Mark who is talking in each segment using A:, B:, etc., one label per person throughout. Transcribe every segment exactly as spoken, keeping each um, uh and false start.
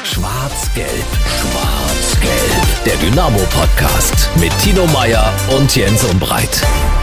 A: Schwarz-Gelb, Schwarz-Gelb. Der Dynamo-Podcast mit Tino Meyer und Jens Umbreit.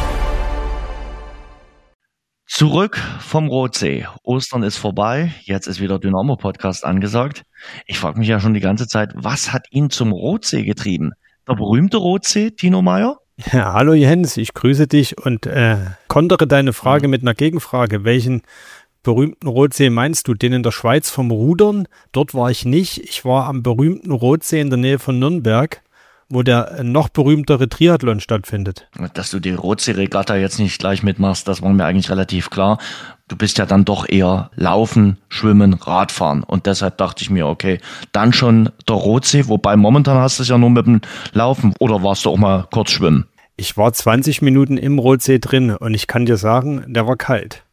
B: Zurück vom Rotsee. Ostern ist vorbei. Jetzt ist wieder Dynamo-Podcast angesagt. Ich frage mich ja schon die ganze Zeit, was hat ihn zum Rotsee getrieben? Der berühmte Rotsee, Tino Meyer?
C: Ja, hallo Jens, ich grüße dich und äh, kontere deine Frage mit einer Gegenfrage. Welchen berühmten Rotsee meinst du? Den in der Schweiz vom Rudern? Dort war ich nicht. Ich war am berühmten Rotsee in der Nähe von Nürnberg, wo der noch berühmtere Triathlon stattfindet.
B: Dass du die Rotsee-Regatta jetzt nicht gleich mitmachst, das war mir eigentlich relativ klar. Du bist ja dann doch eher Laufen, Schwimmen, Radfahren. Und deshalb dachte ich mir, okay, dann schon der Rotsee. Wobei momentan hast du es ja nur mit dem Laufen. Oder warst du auch mal kurz schwimmen?
C: Ich war zwanzig Minuten im Rotsee drin und ich kann dir sagen, der war kalt.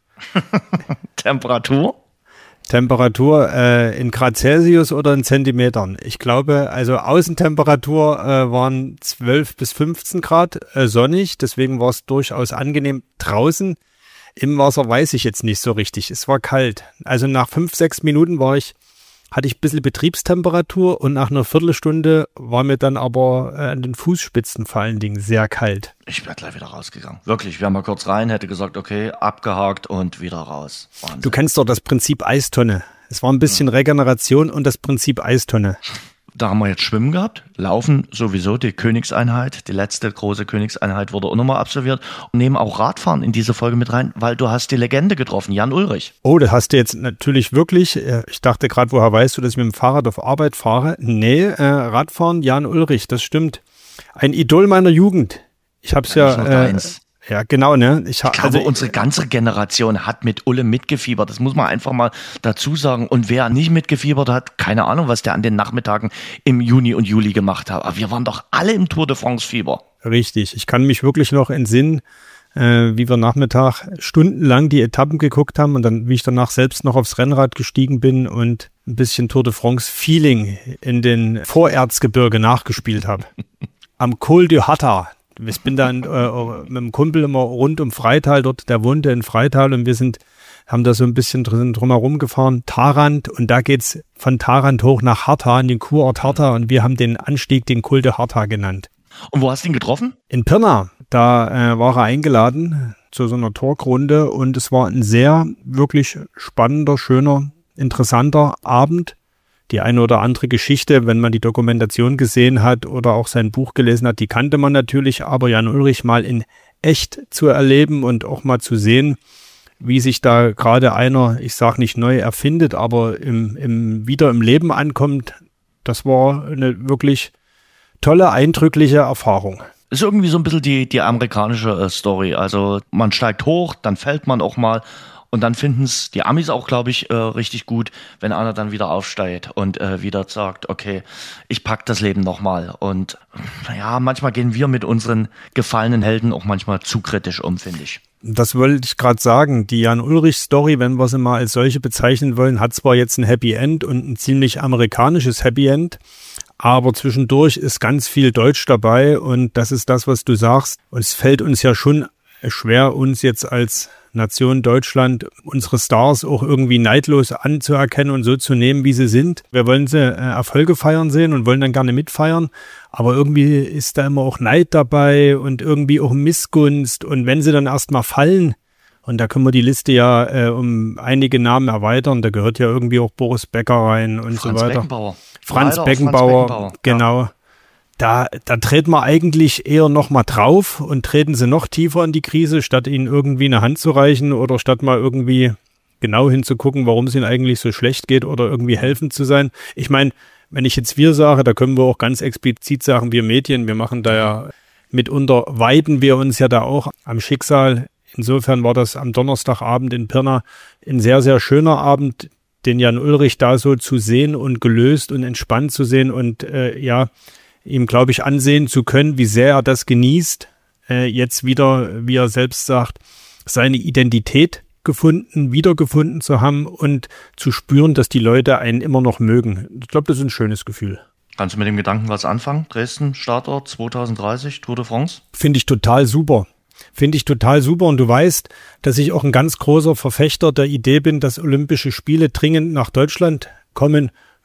B: Temperatur?
C: Temperatur äh, in Grad Celsius oder in Zentimetern. Ich glaube, also Außentemperatur äh, waren zwölf bis fünfzehn Grad, äh, sonnig, deswegen war es durchaus angenehm. Draußen im Wasser weiß ich jetzt nicht so richtig, es war kalt. Also nach fünf, sechs Minuten war ich, hatte ich ein bisschen Betriebstemperatur und nach einer Viertelstunde war mir dann aber äh, an den Fußspitzen vor allen Dingen sehr kalt.
B: Ich wäre gleich wieder rausgegangen. Wirklich, ich wäre mal kurz rein, hätte gesagt, okay, abgehakt und wieder raus. Wahnsinn.
C: Du kennst doch das Prinzip Eistonne. Es war ein bisschen ja. Regeneration und das Prinzip Eistonne.
B: Da haben wir jetzt Schwimmen gehabt, Laufen sowieso, die Königseinheit, die letzte große Königseinheit wurde auch nochmal absolviert und nehmen auch Radfahren in diese Folge mit rein, weil du hast die Legende getroffen, Jan Ullrich.
C: Oh, das hast du jetzt natürlich wirklich, ich dachte gerade, woher weißt du, dass ich mit dem Fahrrad auf Arbeit fahre? Nee, äh, Radfahren, Jan Ullrich, das stimmt. Ein Idol meiner Jugend. Ich hab's ja, ja äh, ja genau, ne? Ich, ha,
B: ich glaube,
C: also,
B: unsere ganze Generation hat mit Ulle mitgefiebert. Das muss man einfach mal dazu sagen. Und wer nicht mitgefiebert hat, keine Ahnung, was der an den Nachmittagen im Juni und Juli gemacht hat. Aber wir waren doch alle im Tour de France Fieber.
C: Richtig. Ich kann mich wirklich noch entsinnen, äh, wie wir Nachmittag stundenlang die Etappen geguckt haben und dann, wie ich danach selbst noch aufs Rennrad gestiegen bin und ein bisschen Tour de France Feeling in den Vorerzgebirge nachgespielt habe. Am Col du Hatta. Ich bin dann äh, mit dem Kumpel immer rund um Freital, dort der wohnte in Freital und wir sind, haben da so ein bisschen drin, drumherum gefahren, Tharand und da geht's von Tharand hoch nach Harta, in den Kurort Harta und wir haben den Anstieg den Col de Harta genannt.
B: Und wo hast du ihn getroffen?
C: In Pirna, da äh, war er eingeladen zu so einer Talkrunde und es war ein sehr, wirklich spannender, schöner, interessanter Abend. Die eine oder andere Geschichte, wenn man die Dokumentation gesehen hat oder auch sein Buch gelesen hat, die kannte man natürlich, aber Jan Ullrich mal in echt zu erleben und auch mal zu sehen, wie sich da gerade einer, ich sage nicht neu erfindet, aber im, im, wieder im Leben ankommt, das war eine wirklich tolle, eindrückliche Erfahrung.
B: Ist irgendwie so ein bisschen die, die amerikanische äh, Story. Also man steigt hoch, dann fällt man auch mal. Und dann finden es die Amis auch, glaube ich, äh, richtig gut, wenn einer dann wieder aufsteigt und äh, wieder sagt, okay, ich pack das Leben nochmal. Und naja, manchmal gehen wir mit unseren gefallenen Helden auch manchmal zu kritisch um, finde ich.
C: Das wollte ich gerade sagen. Die Jan-Ullrich-Story, wenn wir sie mal als solche bezeichnen wollen, hat zwar jetzt ein Happy End und ein ziemlich amerikanisches Happy End, aber zwischendurch ist ganz viel Deutsch dabei und das ist das, was du sagst. Und es fällt uns ja schon schwer, uns jetzt als Nation Deutschland, unsere Stars auch irgendwie neidlos anzuerkennen und so zu nehmen, wie sie sind. Wir wollen sie äh, Erfolge feiern sehen und wollen dann gerne mitfeiern, aber irgendwie ist da immer auch Neid dabei und irgendwie auch Missgunst und wenn sie dann erstmal fallen, und da können wir die Liste ja äh, um einige Namen erweitern, da gehört ja irgendwie auch Boris Becker rein und
B: Franz
C: so weiter.
B: Beckenbauer.
C: Franz
B: Leider
C: Beckenbauer,
B: Franz Beckenbauer,
C: genau.
B: Ja.
C: Da, da treten wir eigentlich eher noch mal drauf und treten sie noch tiefer in die Krise, statt ihnen irgendwie eine Hand zu reichen oder statt mal irgendwie genau hinzugucken, warum es ihnen eigentlich so schlecht geht oder irgendwie helfend zu sein. Ich meine, wenn ich jetzt wir sage, da können wir auch ganz explizit sagen, wir Medien, wir machen da ja mitunter, weiden wir uns ja da auch am Schicksal. Insofern war das am Donnerstagabend in Pirna ein sehr, sehr schöner Abend, den Jan Ullrich da so zu sehen und gelöst und entspannt zu sehen und äh, ja, ihm, glaube ich, ansehen zu können, wie sehr er das genießt, äh, jetzt wieder, wie er selbst sagt, seine Identität gefunden, wiedergefunden zu haben und zu spüren, dass die Leute einen immer noch mögen. Ich glaube, das ist ein schönes Gefühl.
B: Kannst du mit dem Gedanken was anfangen? Dresden, Startort zwanzig dreißig, Tour de France?
C: Finde ich total super. Finde ich total super und du weißt, dass ich auch ein ganz großer Verfechter der Idee bin, dass Olympische Spiele dringend nach Deutschland kommen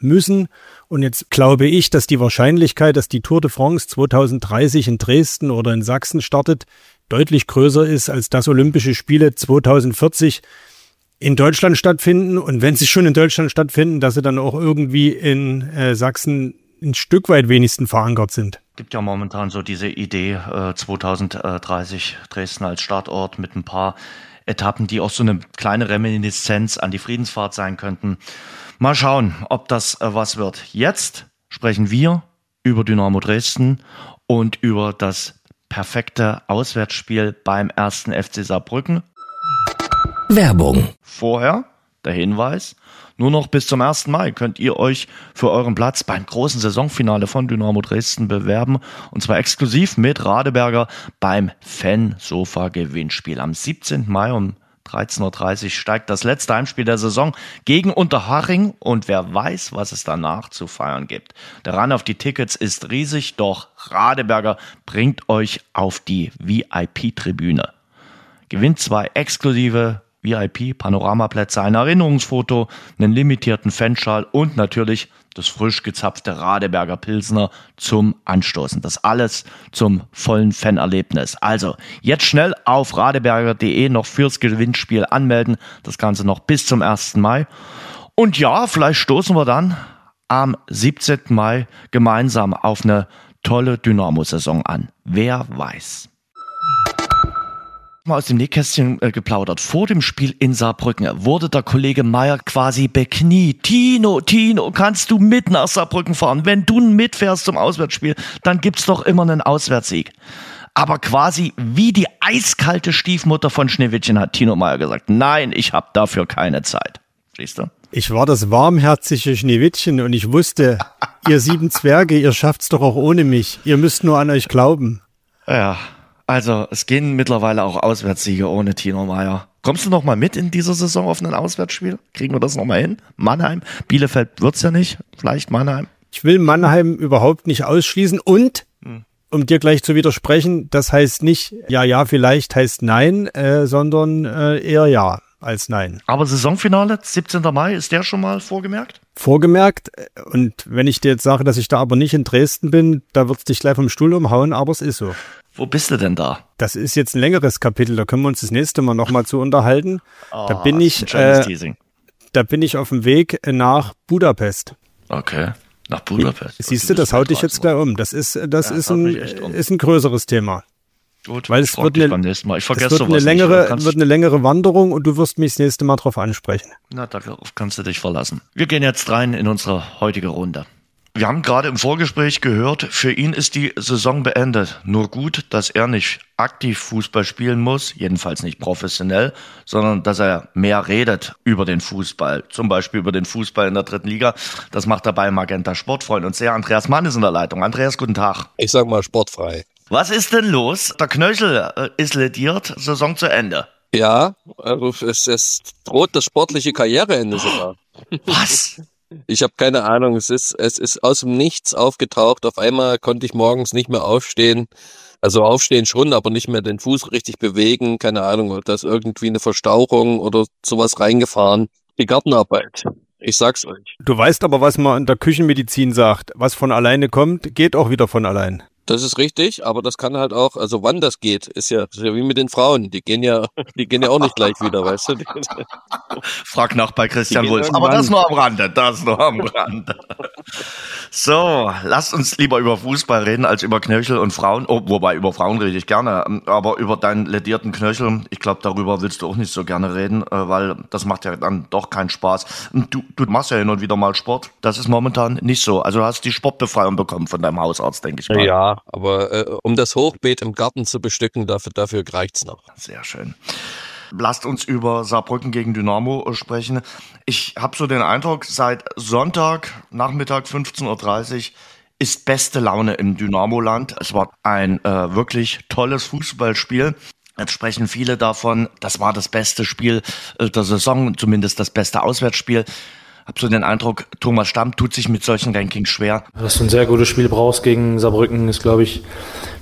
C: müssen. Und jetzt glaube ich, dass die Wahrscheinlichkeit, dass die Tour de France zwanzig dreißig in Dresden oder in Sachsen startet, deutlich größer ist, als dass Olympische Spiele zwanzig vierzig in Deutschland stattfinden. Und wenn sie schon in Deutschland stattfinden, dass sie dann auch irgendwie in äh, Sachsen ein Stück weit wenigstens verankert sind.
B: Gibt ja momentan so diese Idee, äh, zwanzig dreißig Dresden als Startort mit ein paar Etappen, die auch so eine kleine Reminiszenz an die Friedensfahrt sein könnten. Mal schauen, ob das äh, was wird. Jetzt sprechen wir über Dynamo Dresden und über das perfekte Auswärtsspiel beim ersten F C Saarbrücken.
A: Werbung.
B: Vorher der Hinweis: Nur noch bis zum ersten Mai könnt ihr euch für euren Platz beim großen Saisonfinale von Dynamo Dresden bewerben. Und zwar exklusiv mit Radeberger beim Fan-Sofa-Gewinnspiel. Am siebzehnten Mai um dreizehn Uhr dreißig steigt das letzte Heimspiel der Saison gegen Unterhaching. Und wer weiß, was es danach zu feiern gibt. Der Run auf die Tickets ist riesig, doch Radeberger bringt euch auf die V I P-Tribüne. Gewinnt zwei exklusive V I P-Panoramaplätze, ein Erinnerungsfoto, einen limitierten Fanschal und natürlich das frisch gezapfte Radeberger Pilsner zum Anstoßen. Das alles zum vollen Fanerlebnis. Also jetzt schnell auf radeberger punkt de noch fürs Gewinnspiel anmelden. Das Ganze noch bis zum ersten Mai. Und ja, vielleicht stoßen wir dann am siebzehnten Mai gemeinsam auf eine tolle Dynamo-Saison an. Wer weiß. Mal aus dem Nähkästchen äh, geplaudert. Vor dem Spiel in Saarbrücken wurde der Kollege Meier quasi bekniet. Tino, Tino, kannst du mit nach Saarbrücken fahren? Wenn du mitfährst zum Auswärtsspiel, dann gibt's doch immer einen Auswärtssieg. Aber quasi wie die eiskalte Stiefmutter von Schneewittchen hat Tino Meier gesagt, nein, ich habe dafür keine Zeit. Siehst du?
C: Ich war das warmherzige Schneewittchen und ich wusste, ihr sieben Zwerge, ihr schafft's doch auch ohne mich. Ihr müsst nur an euch glauben.
B: Ja. Also, es gehen mittlerweile auch Auswärtssiege ohne Tino Meier. Kommst du noch mal mit in dieser Saison auf ein Auswärtsspiel? Kriegen wir das noch mal hin? Mannheim? Bielefeld wird's ja nicht. Vielleicht Mannheim?
C: Ich will Mannheim überhaupt nicht ausschließen und, hm. um dir gleich zu widersprechen, das heißt nicht, ja, ja, vielleicht heißt nein, äh, sondern äh, eher ja als nein.
B: Aber Saisonfinale, siebzehnten Mai, ist der schon mal vorgemerkt?
C: Vorgemerkt. Und wenn ich dir jetzt sage, dass ich da aber nicht in Dresden bin, da wird's dich gleich vom Stuhl umhauen, aber es ist so.
B: Wo bist du denn da?
C: Das ist jetzt ein längeres Kapitel, da können wir uns das nächste Mal nochmal zu unterhalten.
B: Oh,
C: da bin ich, äh, da bin ich auf dem Weg nach Budapest.
B: Okay, nach Budapest.
C: Siehst du, das haut dich jetzt gleich um. Das ist, das ja, ist ein, um. ist ein größeres Thema.
B: Gut,
C: weil es wird eine,
B: beim nächsten Mal. Ich vergesse
C: es wird eine längere, nicht, wird eine längere Wanderung und du wirst mich das nächste Mal drauf ansprechen.
B: Na, darauf kannst du dich verlassen. Wir gehen jetzt rein in unsere heutige Runde. Wir haben gerade im Vorgespräch gehört, für ihn ist die Saison beendet. Nur gut, dass er nicht aktiv Fußball spielen muss, jedenfalls nicht professionell, sondern dass er mehr redet über den Fußball. Zum Beispiel über den Fußball in der dritten Liga. Das macht er bei Magenta Sportfreund und sehr. Andreas Mann ist in der Leitung. Andreas, guten Tag.
D: Ich sag mal sportfrei.
B: Was ist denn los? Der Knöchel ist lediert, Saison zu Ende.
D: Ja, also es, es droht das sportliche Karriereende sogar.
B: Was?
D: Ich habe keine Ahnung, es ist, es ist aus dem Nichts aufgetaucht. Auf einmal konnte ich morgens nicht mehr aufstehen. Also aufstehen schon, aber nicht mehr den Fuß richtig bewegen. Keine Ahnung, da ist irgendwie eine Verstauchung oder sowas reingefahren. Die Gartenarbeit. Ich sag's euch.
C: Du weißt aber, was man in der Küchenmedizin sagt. Was von alleine kommt, geht auch wieder von allein.
D: Das ist richtig, aber das kann halt auch, also wann das geht, ist ja, ist ja wie mit den Frauen. Die gehen ja, die gehen ja auch nicht gleich wieder, weißt du?
B: Frag nach bei Christian Wulff. Aber das nur am Rande, das nur am Rande. So, lasst uns lieber über Fußball reden als über Knöchel und Frauen. Oh, wobei, über Frauen rede ich gerne. Aber über deinen ledierten Knöchel, ich glaube, darüber willst du auch nicht so gerne reden, weil das macht ja dann doch keinen Spaß. Du, du machst ja hin und wieder mal Sport. Das ist momentan nicht so. Also du hast die Sportbefreiung bekommen von deinem Hausarzt, denke ich mal.
D: Ja, aber äh, um das Hochbeet im Garten zu bestücken, dafür, dafür reicht's noch.
B: Sehr schön. Lasst uns über Saarbrücken gegen Dynamo sprechen. Ich habe so den Eindruck, seit Sonntag, Nachmittag fünfzehn Uhr dreißig ist beste Laune im Dynamo-Land. Es war ein äh, wirklich tolles Fußballspiel. Jetzt sprechen viele davon, das war das beste Spiel äh, der Saison, zumindest das beste Auswärtsspiel. Hab so den Eindruck, Thomas Stamm tut sich mit solchen Rankings schwer.
E: Dass du ein sehr gutes Spiel brauchst gegen Saarbrücken, ist, glaube ich,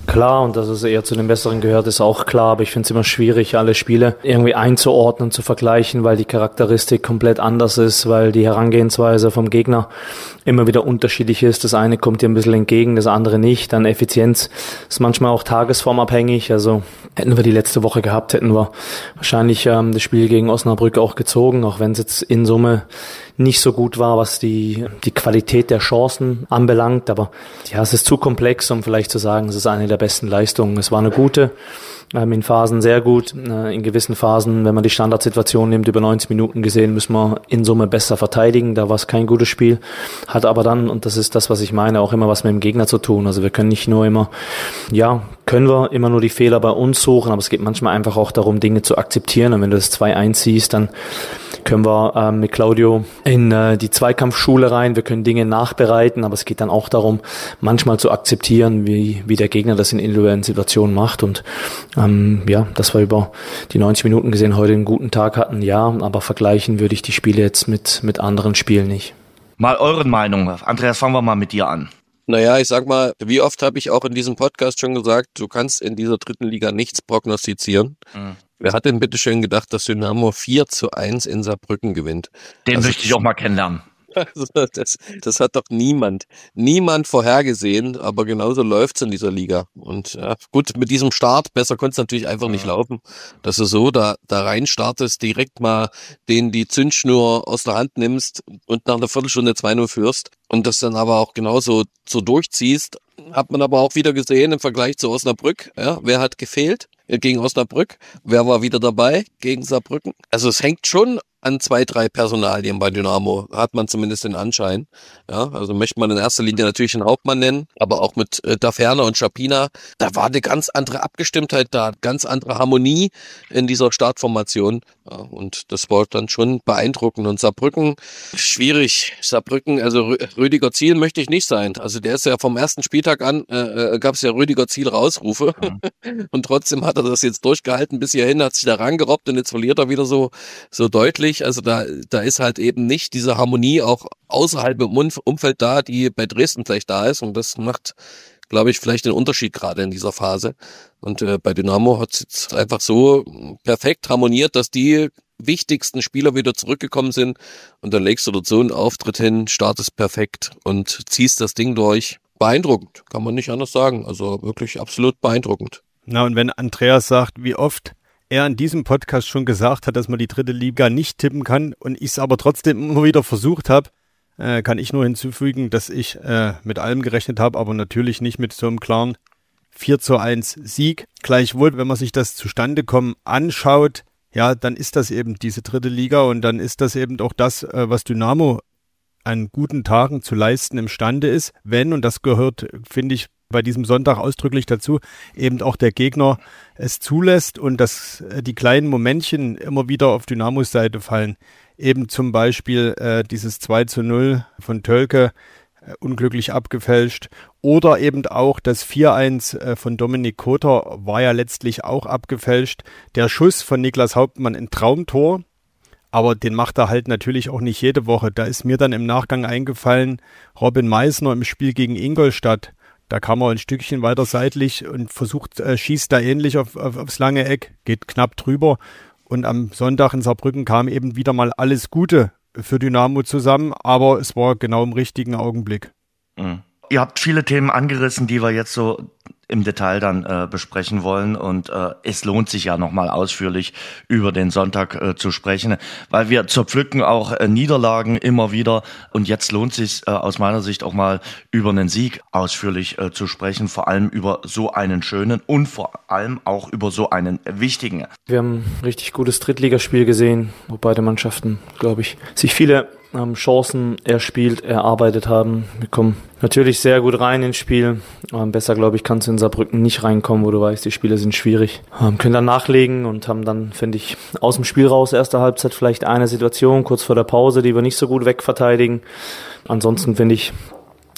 E: Klar, und dass es eher zu den Besseren gehört, ist auch klar, aber ich finde es immer schwierig, alle Spiele irgendwie einzuordnen, zu vergleichen, weil die Charakteristik komplett anders ist, weil die Herangehensweise vom Gegner immer wieder unterschiedlich ist. Das eine kommt dir ein bisschen entgegen, das andere nicht. Dann Effizienz ist manchmal auch tagesformabhängig, also hätten wir die letzte Woche gehabt, hätten wir wahrscheinlich ähm, das Spiel gegen Osnabrück auch gezogen, auch wenn es jetzt in Summe nicht so gut war, was die die Qualität der Chancen anbelangt. Aber ja, es ist zu komplex, um vielleicht zu sagen, es ist eine der besten Leistungen. Es war eine gute, ähm, in Phasen sehr gut. Äh, in gewissen Phasen, wenn man die Standardsituation nimmt, über neunzig Minuten gesehen, müssen wir in Summe besser verteidigen. Da war es kein gutes Spiel. Hat aber dann, und das ist das, was ich meine, auch immer was mit dem Gegner zu tun. Also wir können nicht nur immer, ja, können wir immer nur die Fehler bei uns suchen, aber es geht manchmal einfach auch darum, Dinge zu akzeptieren. Und wenn du das zwei eins siehst, dann können wir ähm, mit Claudio in äh, die Zweikampfschule rein. Wir können Dinge nachbereiten, aber es geht dann auch darum, manchmal zu akzeptieren, wie wie der Gegner das in individuellen Situationen macht. Und ähm, ja, dass wir über die neunzig Minuten gesehen heute einen guten Tag hatten, ja, aber vergleichen würde ich die Spiele jetzt mit mit anderen Spielen nicht.
B: Mal euren Meinung. Andreas, fangen wir mal mit dir an.
D: Naja, ich sag mal, wie oft habe ich auch in diesem Podcast schon gesagt, du kannst in dieser dritten Liga nichts prognostizieren. Mhm. Wer hat denn bitte schön gedacht, dass Dynamo vier zu eins in Saarbrücken gewinnt?
B: Den
D: also,
B: möchte ich auch mal kennenlernen.
D: Also das, das hat doch niemand, niemand vorhergesehen, aber genauso läuft's in dieser Liga. Und ja, gut, mit diesem Start, besser konnte es natürlich einfach nicht laufen, dass du so da, da rein startest, direkt mal den die Zündschnur aus der Hand nimmst und nach einer Viertelstunde zwei null führst und das dann aber auch genauso so durchziehst. Hat man aber auch wieder gesehen im Vergleich zu Osnabrück. Ja, wer hat gefehlt gegen Osnabrück? Wer war wieder dabei gegen Saarbrücken? Also es hängt schon an zwei, drei Personalien bei Dynamo, hat man zumindest den Anschein. Ja, also möchte man in erster Linie natürlich den Hauptmann nennen, aber auch mit äh, Daferner und Schapina, da war eine ganz andere Abgestimmtheit da, ganz andere Harmonie in dieser Startformation. Ja, und das war dann schon beeindruckend. Und Saarbrücken, schwierig. Saarbrücken, also Rüdiger Ziel möchte ich nicht sein. Also der ist ja vom ersten Spieltag an, äh, gab es ja Rüdiger Ziel Rausrufe. Mhm. Und trotzdem hat er das jetzt durchgehalten bis hierhin, hat sich da rangerobbt und jetzt verliert er wieder so, so deutlich. Also da, da ist halt eben nicht diese Harmonie auch außerhalb im Umfeld da, die bei Dresden vielleicht da ist. Und das macht, glaube ich, vielleicht den Unterschied gerade in dieser Phase. Und äh, bei Dynamo hat es jetzt einfach so perfekt harmoniert, dass die wichtigsten Spieler wieder zurückgekommen sind. Und dann legst du dort so einen Auftritt hin, startest perfekt und ziehst das Ding durch. Beeindruckend, kann man nicht anders sagen. Also wirklich absolut beeindruckend.
C: Na, und wenn Andreas sagt, wie oft er in diesem Podcast schon gesagt hat, dass man die dritte Liga nicht tippen kann und ich es aber trotzdem immer wieder versucht habe, äh, kann ich nur hinzufügen, dass ich äh, mit allem gerechnet habe, aber natürlich nicht mit so einem klaren vier zu eins Sieg. Gleichwohl, wenn man sich das Zustandekommen anschaut, ja, dann ist das eben diese dritte Liga und dann ist das eben auch das, äh, was Dynamo an guten Tagen zu leisten imstande ist, wenn, und das gehört, finde ich, bei diesem Sonntag ausdrücklich dazu, eben auch der Gegner es zulässt und dass die kleinen Momentchen immer wieder auf Dynamos Seite fallen. Eben zum Beispiel äh, dieses zwei zu null von Tölke, äh, unglücklich abgefälscht. Oder eben auch das vier eins äh, von Dominik Koter war ja letztlich auch abgefälscht. Der Schuss von Niklas Hauptmann, ein Traumtor. Aber den macht er halt natürlich auch nicht jede Woche. Da ist mir dann im Nachgang eingefallen, Robin Meissner im Spiel gegen Ingolstadt. Da kam er ein Stückchen weiter seitlich und versucht, äh, schießt da ähnlich auf, auf, aufs lange Eck, geht knapp drüber. Und am Sonntag in Saarbrücken kam eben wieder mal alles Gute für Dynamo zusammen, aber es war genau im richtigen Augenblick.
B: Mhm. Ihr habt viele Themen angerissen, die wir jetzt so im Detail dann äh, besprechen wollen und äh, es lohnt sich ja nochmal ausführlich über den Sonntag äh, zu sprechen, weil wir zerpflücken auch äh, Niederlagen immer wieder und jetzt lohnt sich äh, aus meiner Sicht auch mal über einen Sieg ausführlich äh, zu sprechen, vor allem über so einen schönen und vor allem auch über so einen wichtigen.
E: Wir haben ein richtig gutes Drittligaspiel gesehen, wo beide Mannschaften, glaube ich, sich viele ähm, Chancen erspielt, erarbeitet haben. Wir kommen natürlich sehr gut rein ins Spiel. Ähm, besser, glaube ich, kannst du in Saarbrücken nicht reinkommen, wo du weißt, die Spiele sind schwierig. Ähm, können dann nachlegen und haben dann, finde ich, aus dem Spiel raus, erste Halbzeit vielleicht eine Situation kurz vor der Pause, die wir nicht so gut wegverteidigen. Ansonsten, finde ich,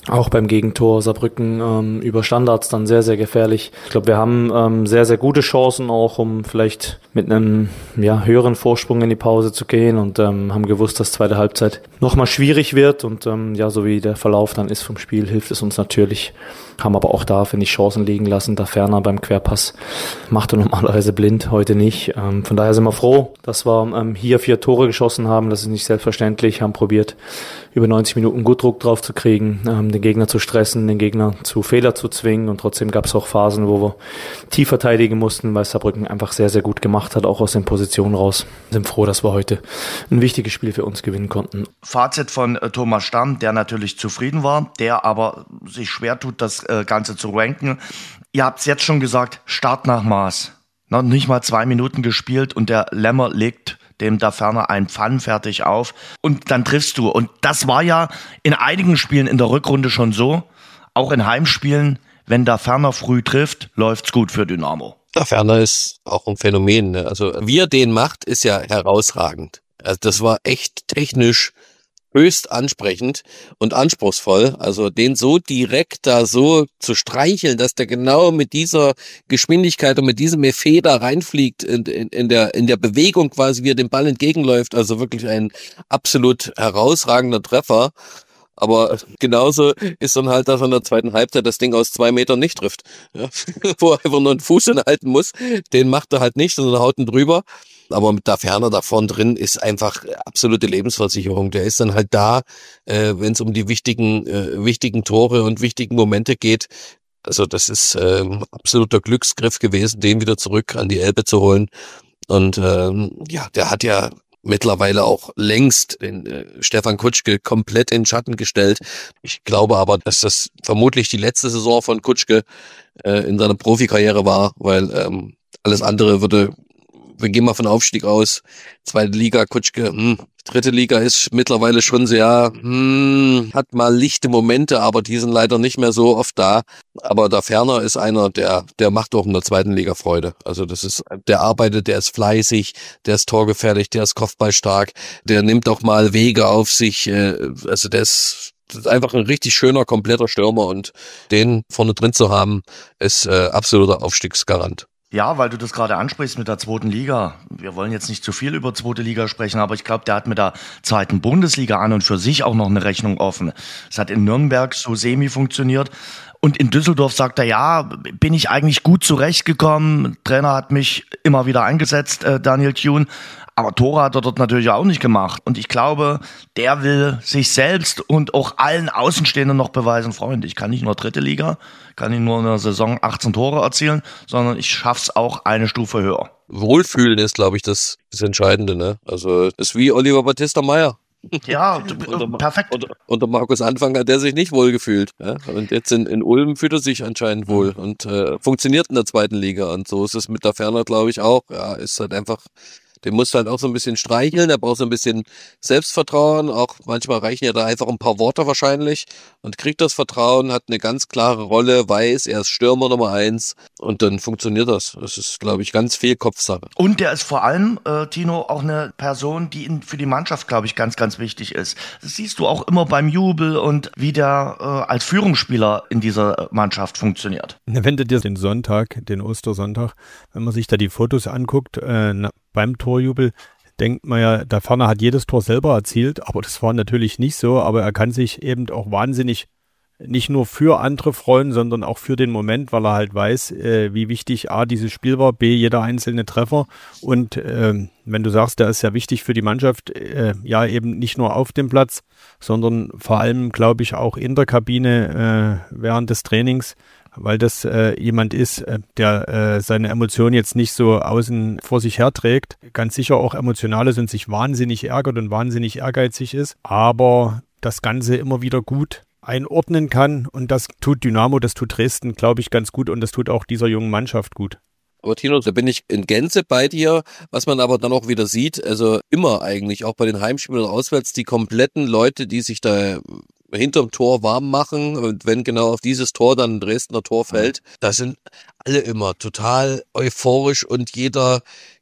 E: auch beim Gegentor Saarbrücken ähm, über Standards dann sehr, sehr gefährlich. Ich glaube, wir haben ähm, sehr, sehr gute Chancen auch, um vielleicht mit einem ja, höheren Vorsprung in die Pause zu gehen und ähm, haben gewusst, dass zweite Halbzeit nochmal schwierig wird und ähm, ja, so wie der Verlauf dann ist vom Spiel, hilft es uns natürlich. Haben aber auch da, finde ich, Chancen liegen lassen. Da Ferner beim Querpass macht er normalerweise blind, heute nicht. Ähm, von daher sind wir froh, dass wir ähm, hier vier Tore geschossen haben. Das ist nicht selbstverständlich. Haben probiert, über neunzig Minuten gut Druck drauf zu kriegen, ähm, den Gegner zu stressen, den Gegner zu Fehler zu zwingen. Und trotzdem gab es auch Phasen, wo wir tief verteidigen mussten, weil Saarbrücken einfach sehr, sehr gut gemacht hat, auch aus den Positionen raus. Sind froh, dass wir heute ein wichtiges Spiel für uns gewinnen konnten.
B: Fazit von äh, Thomas Stamm, der natürlich zufrieden war, der aber sich schwer tut, das äh, Ganze zu ranken. Ihr habt es jetzt schon gesagt, Start nach Maß. Noch nicht mal zwei Minuten gespielt und der Lämmer legt dem da Ferner ein Pfannen fertig auf und dann triffst du. Und das war ja in einigen Spielen in der Rückrunde schon so, auch in Heimspielen, wenn da Ferner früh trifft, läuft's gut für Dynamo.
D: Der Ferner ist auch ein Phänomen. Ne? Also wie er den macht, ist ja herausragend. Also das war echt technisch höchst ansprechend und anspruchsvoll. Also den so direkt da so zu streicheln, dass der genau mit dieser Geschwindigkeit und mit diesem Effet da reinfliegt in, in, in der in der Bewegung quasi, wie er dem Ball entgegenläuft. Also wirklich ein absolut herausragender Treffer. Aber genauso ist dann halt, dass er in der zweiten Halbzeit das Ding aus zwei Metern nicht trifft. Ja, wo er einfach nur einen Fuß hinhalten muss. Den macht er halt nicht, sondern haut ihn drüber. Aber mit der Ferner da vorn drin ist einfach absolute Lebensversicherung. Der ist dann halt da, äh, wenn es um die wichtigen äh, wichtigen Tore und wichtigen Momente geht. Also das ist äh, absoluter Glücksgriff gewesen, den wieder zurück an die Elbe zu holen. Und ähm, ja, der hat ja mittlerweile auch längst den äh, Stefan Kutschke komplett in den Schatten gestellt. Ich glaube aber, dass das vermutlich die letzte Saison von Kutschke äh, in seiner Profikarriere war, weil ähm, alles andere würde, wir gehen mal von Aufstieg aus, zweite Liga, Kutschke, hm, dritte Liga ist mittlerweile schon sehr, hm, hat mal lichte Momente, aber die sind leider nicht mehr so oft da. Aber der Ferner ist einer, der, der macht auch in der zweiten Liga Freude. Also das ist, der arbeitet, der ist fleißig, der ist torgefährlich, der ist kopfballstark, der nimmt auch mal Wege auf sich, äh, also der ist, das ist einfach ein richtig schöner, kompletter Stürmer und den vorne drin zu haben, ist äh, absoluter Aufstiegsgarant.
B: Ja, weil du das gerade ansprichst mit der zweiten Liga. Wir wollen jetzt nicht zu viel über zweite Liga sprechen, aber ich glaube, der hat mit der zweiten Bundesliga an und für sich auch noch eine Rechnung offen. Es hat in Nürnberg so semi funktioniert. Und in Düsseldorf sagt er, ja, bin ich eigentlich gut zurechtgekommen. Trainer hat mich immer wieder eingesetzt, äh, Daniel Thune. Aber Tore hat er dort natürlich auch nicht gemacht. Und ich glaube, der will sich selbst und auch allen Außenstehenden noch beweisen, Freund, ich kann nicht nur dritte Liga, kann nicht nur in der Saison achtzehn Tore erzielen, sondern ich schaff's auch eine Stufe höher.
D: Wohlfühlen ist, glaube ich, das, das Entscheidende, ne? Also, das ist wie Oliver Battista Meyer.
B: Ja,
D: unter,
B: perfekt.
D: Unter, unter Markus Anfang hat der sich nicht wohl gefühlt. Ja? Und jetzt in, in Ulm fühlt er sich anscheinend wohl und äh, funktioniert in der zweiten Liga. Und so ist es mit der Ferner, glaube ich, auch. Ja, ist halt einfach, den musst du halt auch so ein bisschen streicheln, der braucht so ein bisschen Selbstvertrauen, auch manchmal reichen ja da einfach ein paar Worte wahrscheinlich und kriegt das Vertrauen, hat eine ganz klare Rolle, weiß, er ist Stürmer Nummer eins und dann funktioniert das. Das ist, glaube ich, ganz viel Kopfsache.
B: Und der ist vor allem, äh, Tino, auch eine Person, die in, für die Mannschaft, glaube ich, ganz, ganz wichtig ist. Das siehst du auch immer beim Jubel und wie der äh, als Führungsspieler in dieser Mannschaft funktioniert.
C: Wenn du dir den Sonntag, den Ostersonntag, wenn man sich da die Fotos anguckt, äh, na, beim Torjubel, denkt man ja, der Ferner hat jedes Tor selber erzielt, aber das war natürlich nicht so, aber er kann sich eben auch wahnsinnig nicht nur für andere freuen, sondern auch für den Moment, weil er halt weiß, äh, wie wichtig A, dieses Spiel war, B, jeder einzelne Treffer und äh, wenn du sagst, der ist ja wichtig für die Mannschaft, äh, ja eben nicht nur auf dem Platz, sondern vor allem, glaube ich, auch in der Kabine äh, während des Trainings, weil das äh, jemand ist, äh, der äh, seine Emotionen jetzt nicht so außen vor sich herträgt, ganz sicher auch emotional ist und sich wahnsinnig ärgert und wahnsinnig ehrgeizig ist, aber das Ganze immer wieder gut einordnen kann und das tut Dynamo, das tut Dresden, glaube ich, ganz gut und das tut auch dieser jungen Mannschaft gut.
D: Aber Tino, da bin ich in Gänze bei dir, was man aber dann auch wieder sieht, also immer eigentlich, auch bei den Heimspielen oder auswärts, die kompletten Leute, die sich da hinterm Tor warm machen und wenn genau auf dieses Tor dann ein Dresdner Tor fällt, da sind alle immer total euphorisch und jeder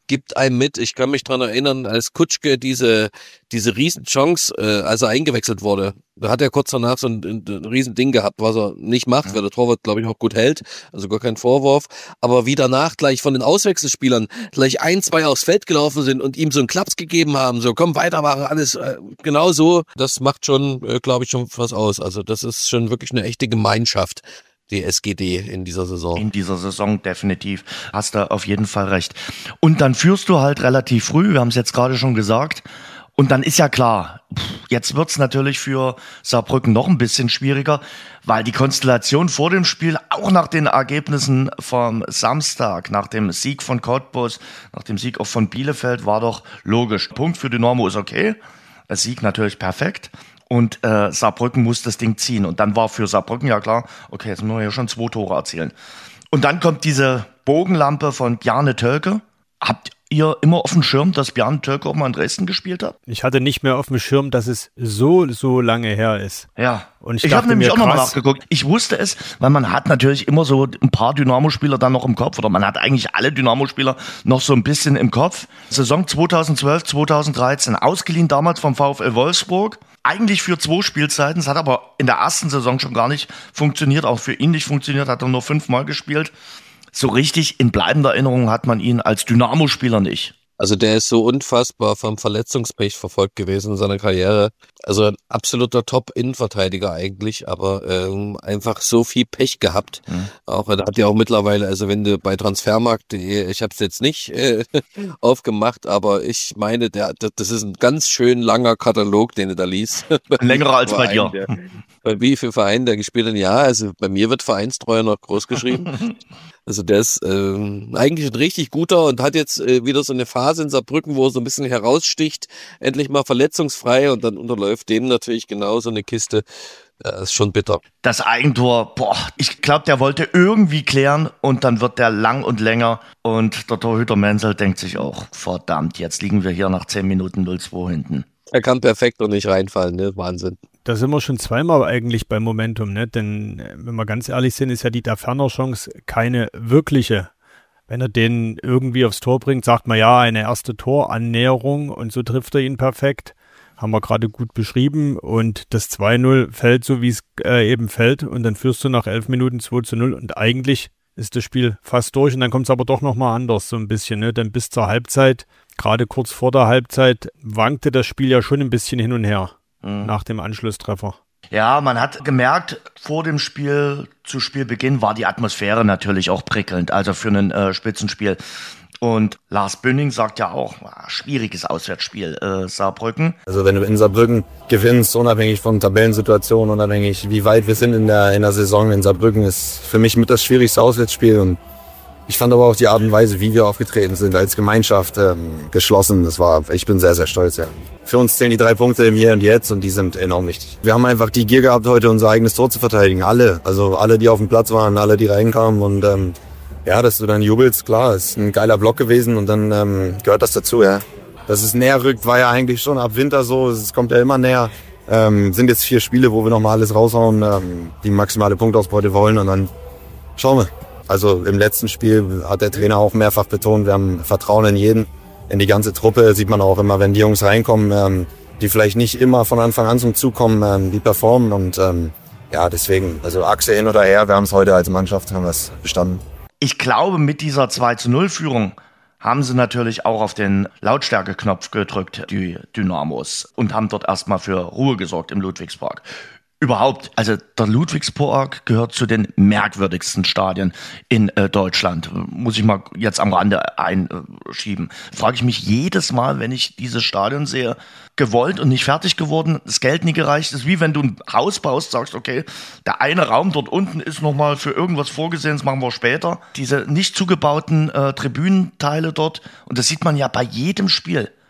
D: gibt einem mit. Ich kann mich dran erinnern, als Kutschke diese diese Riesenchance, äh, als er eingewechselt wurde, da hat er kurz danach so ein, ein, ein Riesending gehabt, was er nicht macht, ja. weil der Torwart, glaube ich, auch gut hält, also gar kein Vorwurf, aber wie danach gleich von den Auswechselspielern gleich ein, zwei aufs Feld gelaufen sind und ihm so einen Klaps gegeben haben, so komm, weitermachen, alles äh, genau so, das macht schon, äh, glaube ich, schon was aus. Also das ist schon wirklich eine echte Gemeinschaft, die S G D in dieser Saison.
B: In dieser Saison definitiv. Hast du auf jeden Fall recht. Und dann führst du halt relativ früh, wir haben es jetzt gerade schon gesagt, und dann ist ja klar, jetzt wird's natürlich für Saarbrücken noch ein bisschen schwieriger, weil die Konstellation vor dem Spiel, auch nach den Ergebnissen vom Samstag, nach dem Sieg von Cottbus, nach dem Sieg auch von Bielefeld, war doch logisch. Punkt für Dynamo ist okay, der Sieg natürlich perfekt. Und äh, Saarbrücken muss das Ding ziehen. Und dann war für Saarbrücken ja klar, okay, jetzt müssen wir ja schon zwei Tore erzielen. Und dann kommt diese Bogenlampe von Bjarne Tölke. Habt ihr immer auf dem Schirm, dass Bjarne Tölke auch mal in Dresden gespielt hat?
C: Ich hatte nicht mehr auf dem Schirm, dass es so, so lange her ist.
B: Ja.
C: Und ich
B: ich habe nämlich auch nochmal
C: krass,
B: nachgeguckt. Ich wusste es, weil man hat natürlich immer so ein paar Dynamo-Spieler dann noch im Kopf, oder man hat eigentlich alle Dynamo-Spieler noch so ein bisschen im Kopf. Saison zweitausendzwölf, zweitausenddreizehn, ausgeliehen damals vom VfL Wolfsburg. Eigentlich für zwei Spielzeiten, es hat aber in der ersten Saison schon gar nicht funktioniert, auch für ihn nicht funktioniert, hat er nur fünfmal gespielt. So richtig in bleibender Erinnerung hat man ihn als Dynamo-Spieler nicht.
D: Also der ist so unfassbar vom Verletzungspech verfolgt gewesen in seiner Karriere. Also ein absoluter Top-Innenverteidiger eigentlich, aber ähm, einfach so viel Pech gehabt. Mhm. Auch er hat ja auch mittlerweile, also wenn du bei transfermarkt punkt de, ich habe es jetzt nicht äh, aufgemacht, aber ich meine, der, das ist ein ganz schön langer Katalog, den du da liest.
B: Längerer als bei dir.
D: Der, bei wie viel Vereinen der gespielt hat? Ja, also bei mir wird Vereinstreuer noch groß geschrieben. Also der ist ähm, eigentlich ein richtig guter und hat jetzt äh, wieder so eine Phase in Saarbrücken, wo er so ein bisschen heraussticht, endlich mal verletzungsfrei, und dann unterläuft dem natürlich genau so eine Kiste. Das ist schon bitter.
B: Das Eigentor, boah, ich glaube, der wollte irgendwie klären und dann wird der lang und länger und der Torhüter Menzel denkt sich auch, verdammt, jetzt liegen wir hier nach zehn Minuten null zwei hinten.
D: Er kann perfekt und nicht reinfallen, ne? Wahnsinn.
C: Da sind wir schon zweimal eigentlich beim Momentum, ne? Denn wenn wir ganz ehrlich sind, ist ja die da Ferner Chance keine wirkliche. Wenn er den irgendwie aufs Tor bringt, sagt man ja, eine erste Torannäherung und so trifft er ihn perfekt. Haben wir gerade gut beschrieben, und das zwei null fällt so, wie es äh, eben fällt, und dann führst du nach elf Minuten zwei zu null und eigentlich ist das Spiel fast durch, und dann kommt es aber doch nochmal anders so ein bisschen, ne? Denn bis zur Halbzeit, gerade kurz vor der Halbzeit, wankte das Spiel ja schon ein bisschen hin und her. Nach dem Anschlusstreffer.
B: Ja, man hat gemerkt, vor dem Spiel, zu Spielbeginn war die Atmosphäre natürlich auch prickelnd, also für ein äh, Spitzenspiel. Und Lars Bünning sagt ja auch, ah, schwieriges Auswärtsspiel, äh, Saarbrücken.
F: Also wenn du in Saarbrücken gewinnst, unabhängig von Tabellensituation, unabhängig wie weit wir sind in der, in der Saison in Saarbrücken, ist für mich mit das schwierigste Auswärtsspiel. Und ich fand aber auch die Art und Weise, wie wir aufgetreten sind, als Gemeinschaft ähm, geschlossen. Das war, ich bin sehr, sehr stolz, ja. Für uns zählen die drei Punkte im Hier und Jetzt, und die sind enorm wichtig. Wir haben einfach die Gier gehabt, heute unser eigenes Tor zu verteidigen. Alle, also alle, die auf dem Platz waren, alle, die reinkamen. Und ähm, ja, dass du dann jubelst, klar, ist ein geiler Block gewesen, und dann ähm, gehört das dazu, ja. Dass es näher rückt, war ja eigentlich schon ab Winter so, es kommt ja immer näher. Ähm, sind jetzt vier Spiele, wo wir nochmal alles raushauen, ähm, die maximale Punktausbeute wollen, und dann schauen wir. Also im letzten Spiel hat der Trainer auch mehrfach betont, wir haben Vertrauen in jeden, in die ganze Truppe. Sieht man auch immer, wenn die Jungs reinkommen, ähm, die vielleicht nicht immer von Anfang an zum Zug kommen, ähm, die performen. Und ähm, ja, deswegen, also Achse hin oder her, wir haben es heute als Mannschaft, haben wir es bestanden.
B: Ich glaube, mit dieser zwei zu null Führung haben sie natürlich auch auf den Lautstärkeknopf gedrückt, die Dynamos, und haben dort erstmal für Ruhe gesorgt im Ludwigspark. Überhaupt, also der Ludwigspark gehört zu den merkwürdigsten Stadien in äh, Deutschland. Muss ich mal jetzt am Rande einschieben. Frage ich mich jedes Mal, wenn ich dieses Stadion sehe, gewollt und nicht fertig geworden, das Geld nie gereicht. Das ist wie wenn du ein Haus baust, sagst, okay, der eine Raum dort unten ist nochmal für irgendwas vorgesehen, das machen wir später. Diese nicht zugebauten äh, Tribünenteile dort, und das sieht man ja bei jedem Spiel.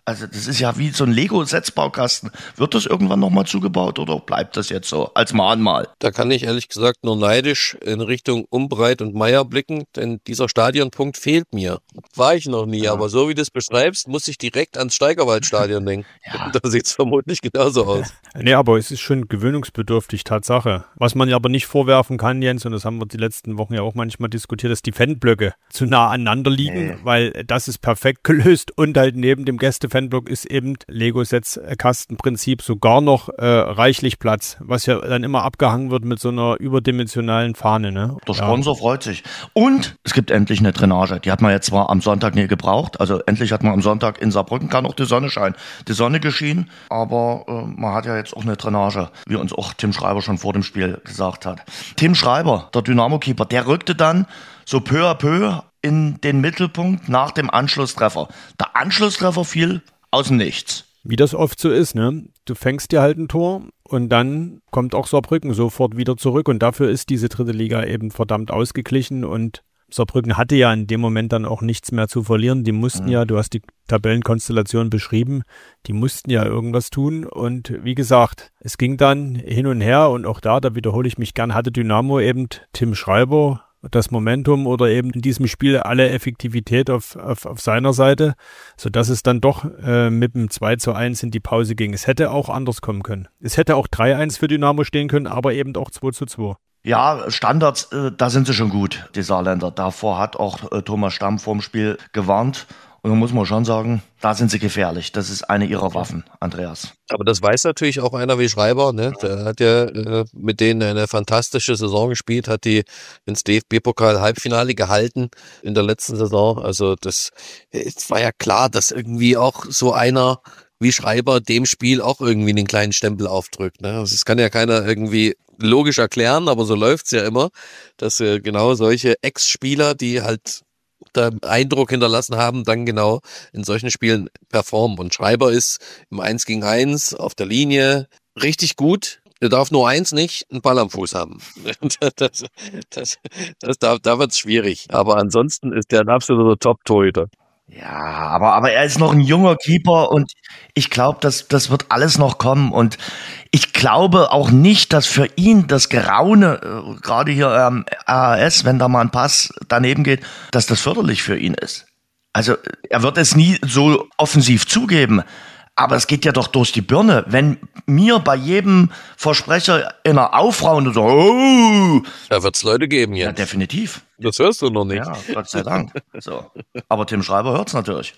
B: Also das ist ja wie so ein Lego-Setzbaukasten. Wird das irgendwann nochmal zugebaut oder bleibt das jetzt so als Mahnmal?
D: Da kann ich ehrlich gesagt nur neidisch in Richtung Umbreit und Meier blicken, denn dieser Stadionpunkt fehlt mir. War ich noch nie, ja. Aber so wie du es beschreibst, muss ich direkt ans Steigerwaldstadion denken. Ja. Da sieht es vermutlich genauso aus.
C: Nee, aber es ist schon gewöhnungsbedürftig, Tatsache. Was man ja aber nicht vorwerfen kann, Jens, und das haben wir die letzten Wochen ja auch manchmal diskutiert, dass die Fanblöcke zu nah aneinander liegen, nee. Weil das ist perfekt gelöst und halt neben dem Gäste Fanblock ist eben Lego-Setzkastenprinzip sogar noch äh, reichlich Platz, was ja dann immer abgehangen wird mit so einer überdimensionalen Fahne. Ne?
B: Der Sponsor ja. freut sich. Und es gibt endlich eine Drainage. Die hat man jetzt zwar am Sonntag nie gebraucht, also endlich hat man am Sonntag in Saarbrücken, kann auch die Sonne scheinen. Die Sonne geschienen, aber äh, man hat ja jetzt auch eine Drainage, wie uns auch Tim Schreiber schon vor dem Spiel gesagt hat. Tim Schreiber, der Dynamo-Keeper, der rückte dann so peu à peu in den Mittelpunkt nach dem Anschlusstreffer. Der Anschlusstreffer fiel aus dem Nichts.
C: Wie das oft so ist, ne? Du fängst dir halt ein Tor und dann kommt auch Saarbrücken sofort wieder zurück und dafür ist diese dritte Liga eben verdammt ausgeglichen und Saarbrücken hatte ja in dem Moment dann auch nichts mehr zu verlieren. Die mussten mhm. ja, du hast die Tabellenkonstellation beschrieben, die mussten ja irgendwas tun und wie gesagt, es ging dann hin und her und auch da, da wiederhole ich mich gern, hatte Dynamo eben Tim Schreiber das Momentum oder eben in diesem Spiel alle Effektivität auf, auf, auf seiner Seite, sodass es dann doch äh, mit dem zwei zu eins in die Pause ging. Es hätte auch anders kommen können. Es hätte auch drei eins für Dynamo stehen können, aber eben auch zwei zu zwei.
B: Ja, Standards, äh, da sind sie schon gut, die Saarländer. Davor hat auch äh, Thomas Stamm vorm Spiel gewarnt. Und da muss man schon sagen, da sind sie gefährlich. Das ist eine ihrer Waffen, Andreas.
D: Aber das weiß natürlich auch einer wie Schreiber, ne? Der hat ja äh, mit denen eine fantastische Saison gespielt, hat die ins D F B-Pokal-Halbfinale gehalten in der letzten Saison. Also das, es war ja klar, dass irgendwie auch so einer wie Schreiber dem Spiel auch irgendwie einen kleinen Stempel aufdrückt. Ne? Also das kann ja keiner irgendwie logisch erklären, aber so läuft's ja immer, dass äh, genau solche Ex-Spieler, die halt da Eindruck hinterlassen haben, dann genau in solchen Spielen performen. Und Schreiber ist im Eins gegen Eins auf der Linie richtig gut. Er darf nur eins nicht, einen Ball am Fuß haben. Das, das, das, das, da da wird's schwierig. Aber ansonsten ist der ein absoluter Top-Torhüter.
B: Ja, aber, aber er ist noch ein junger Keeper und ich glaube, das, das wird alles noch kommen und ich glaube auch nicht, dass für ihn das Geraune, äh, gerade hier am ähm, A H S, wenn da mal ein Pass daneben geht, dass das förderlich für ihn ist. Also er wird es nie so offensiv zugeben, aber es geht ja doch durch die Birne. Wenn mir bei jedem Versprecher in einer Aufraunde so, oh,
D: da wird's Leute geben hier.
B: Ja, definitiv.
D: Das hörst du noch nicht.
B: Ja, Gott sei Dank. So. Aber Tim Schreiber hört's natürlich.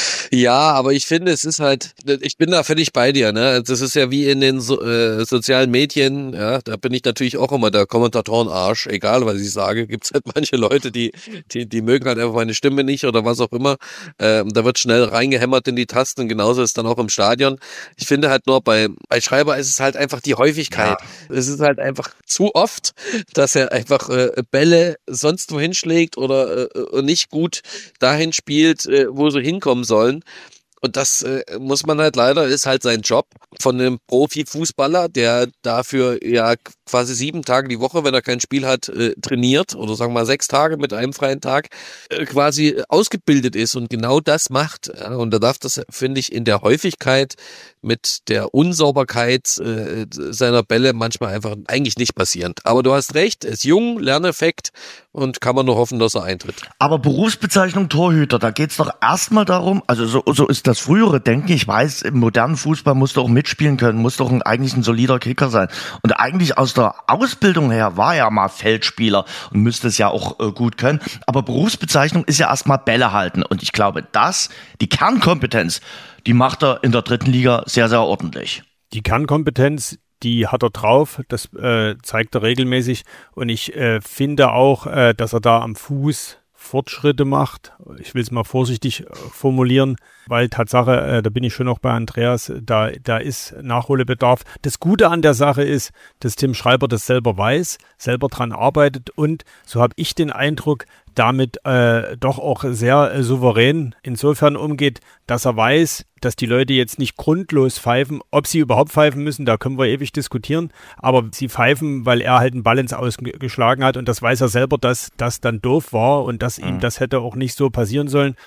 D: Ja, aber ich finde, es ist halt, ich bin da völlig bei dir, ne? Das ist ja wie in den so, äh, sozialen Medien, ja, da bin ich natürlich auch immer der Kommentatorenarsch, egal was ich sage, gibt's halt manche Leute, die, die, die mögen halt einfach meine Stimme nicht oder was auch immer. Ähm, da wird schnell reingehämmert in die Tasten, genauso ist dann auch im Stadion. Ich finde halt nur bei, bei Schreiber ist es halt einfach die Häufigkeit. Ja. Es ist halt einfach zu oft, dass er einfach äh, Bälle sonst wohin schlägt oder äh, nicht gut dahin spielt, äh, wo sie hinkommen sollen. Und das äh, muss man halt leider, ist halt sein Job von einem Profifußballer, der dafür ja quasi sieben Tage die Woche, wenn er kein Spiel hat, äh, trainiert oder sagen wir mal sechs Tage mit einem freien Tag äh, quasi ausgebildet ist und genau das macht. Ja, und da darf das, finde ich, in der Häufigkeit mit der Unsauberkeit äh, seiner Bälle manchmal einfach eigentlich nicht passieren. Aber du hast recht, er ist jung, Lerneffekt und kann man nur hoffen, dass er eintritt.
B: Aber Berufsbezeichnung Torhüter, da geht's doch erstmal darum, also so, so ist das frühere Denken, ich weiß, im modernen Fußball musst du auch mitspielen können, muss doch ein, eigentlich ein solider Kicker sein. Und eigentlich aus der Ausbildung her war er mal Feldspieler und müsste es ja auch äh, gut können. Aber Berufsbezeichnung ist ja erstmal Bälle halten. Und ich glaube, das, die Kernkompetenz, die macht er in der dritten Liga sehr, sehr ordentlich.
C: Die Kernkompetenz, die hat er drauf, das äh, zeigt er regelmäßig. Und ich äh, finde auch, äh, dass er da am Fuß Fortschritte macht. Ich will es mal vorsichtig formulieren, weil Tatsache, äh, da bin ich schon noch bei Andreas, da, da ist Nachholbedarf. Das Gute an der Sache ist, dass Tim Schreiber das selber weiß, selber dran arbeitet und, so habe ich den Eindruck, damit äh, doch auch sehr äh, souverän insofern umgeht, dass er weiß, dass die Leute jetzt nicht grundlos pfeifen. Ob sie überhaupt pfeifen müssen, da können wir ewig diskutieren. Aber sie pfeifen, weil er halt einen Ball ins Ausgeschlagen hat und das weiß er selber, dass das dann doof war und dass mhm. ihm das hätte auch nicht so passieren sollen.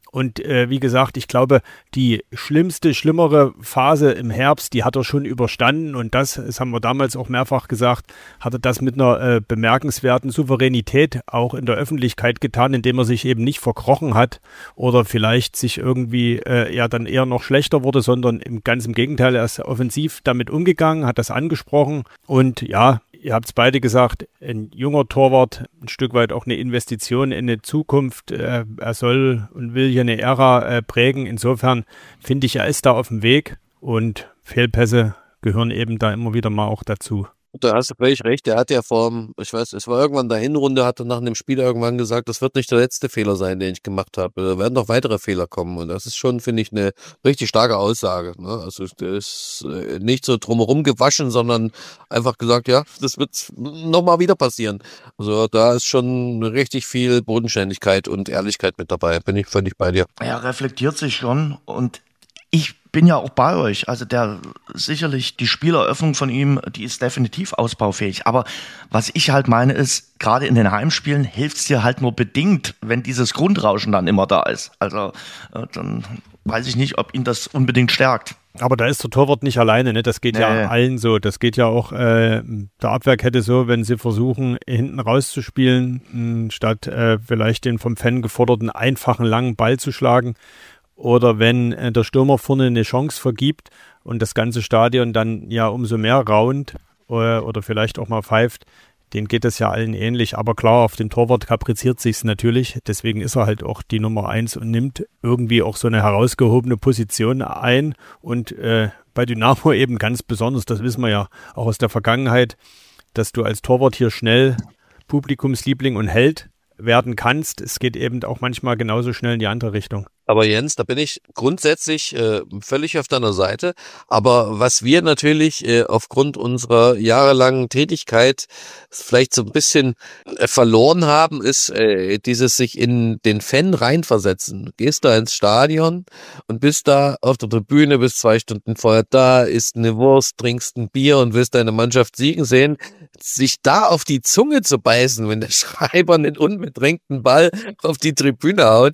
C: Und äh, wie gesagt, ich glaube, die schlimmste, schlimmere Phase im Herbst, die hat er schon überstanden. Und das, das haben wir damals auch mehrfach gesagt, hat er das mit einer äh, bemerkenswerten Souveränität auch in der Öffentlichkeit getan, indem er sich eben nicht verkrochen hat oder vielleicht sich irgendwie äh, ja dann eher noch schlechter wurde, sondern im ganz im Gegenteil, er ist offensiv damit umgegangen, hat das angesprochen. Und ja, ihr habt es beide gesagt, ein junger Torwart, ein Stück weit auch eine Investition in eine Zukunft. Äh, er soll und will hier eine Ära äh, prägen. Insofern finde ich, er ist da auf dem Weg und Fehlpässe gehören eben da immer wieder mal auch dazu.
D: Da hast du völlig recht. Er hat ja vor, ich weiß, es war irgendwann in der Hinrunde, hat er nach einem Spiel irgendwann gesagt, das wird nicht der letzte Fehler sein, den ich gemacht habe. Da werden noch weitere Fehler kommen. Und das ist schon, finde ich, eine richtig starke Aussage. Ne? Also der ist nicht so drumherum gewaschen, sondern einfach gesagt, ja, das wird nochmal wieder passieren. Also da ist schon richtig viel Bodenständigkeit und Ehrlichkeit mit dabei. Bin ich völlig bei dir.
B: Er reflektiert sich schon und ich bin ja auch bei euch. Also der sicherlich die Spieleröffnung von ihm, die ist definitiv ausbaufähig. Aber was ich halt meine ist, gerade in den Heimspielen hilft es dir halt nur bedingt, wenn dieses Grundrauschen dann immer da ist. Also äh, dann weiß ich nicht, ob ihn das unbedingt stärkt.
C: Aber da ist der Torwart nicht alleine, ne? Das geht nee. ja allen so. Das geht ja auch äh, der Abwehrkette so, wenn sie versuchen, hinten rauszuspielen, mh, statt äh, vielleicht den vom Fan geforderten einfachen langen Ball zu schlagen. Oder wenn äh, der Stürmer vorne eine Chance vergibt und das ganze Stadion dann ja umso mehr raunt äh, oder vielleicht auch mal pfeift, denen geht das ja allen ähnlich. Aber klar, auf den Torwart kapriziert sich's natürlich. Deswegen ist er halt auch die Nummer eins und nimmt irgendwie auch so eine herausgehobene Position ein. Und äh, bei Dynamo eben ganz besonders, das wissen wir ja auch aus der Vergangenheit, dass du als Torwart hier schnell Publikumsliebling und Held werden kannst. Es geht eben auch manchmal genauso schnell in die andere Richtung.
D: Aber Jens, da bin ich grundsätzlich äh, völlig auf deiner Seite. Aber was wir natürlich äh, aufgrund unserer jahrelangen Tätigkeit vielleicht so ein bisschen äh, verloren haben, ist äh, dieses sich in den Fan reinversetzen. Du gehst da ins Stadion und bist da auf der Tribüne, bist zwei Stunden vorher da, isst eine Wurst, trinkst ein Bier und willst deine Mannschaft siegen sehen. Sich da auf die Zunge zu beißen, wenn der Schreiber einen unbedrängten Ball auf die Tribüne haut,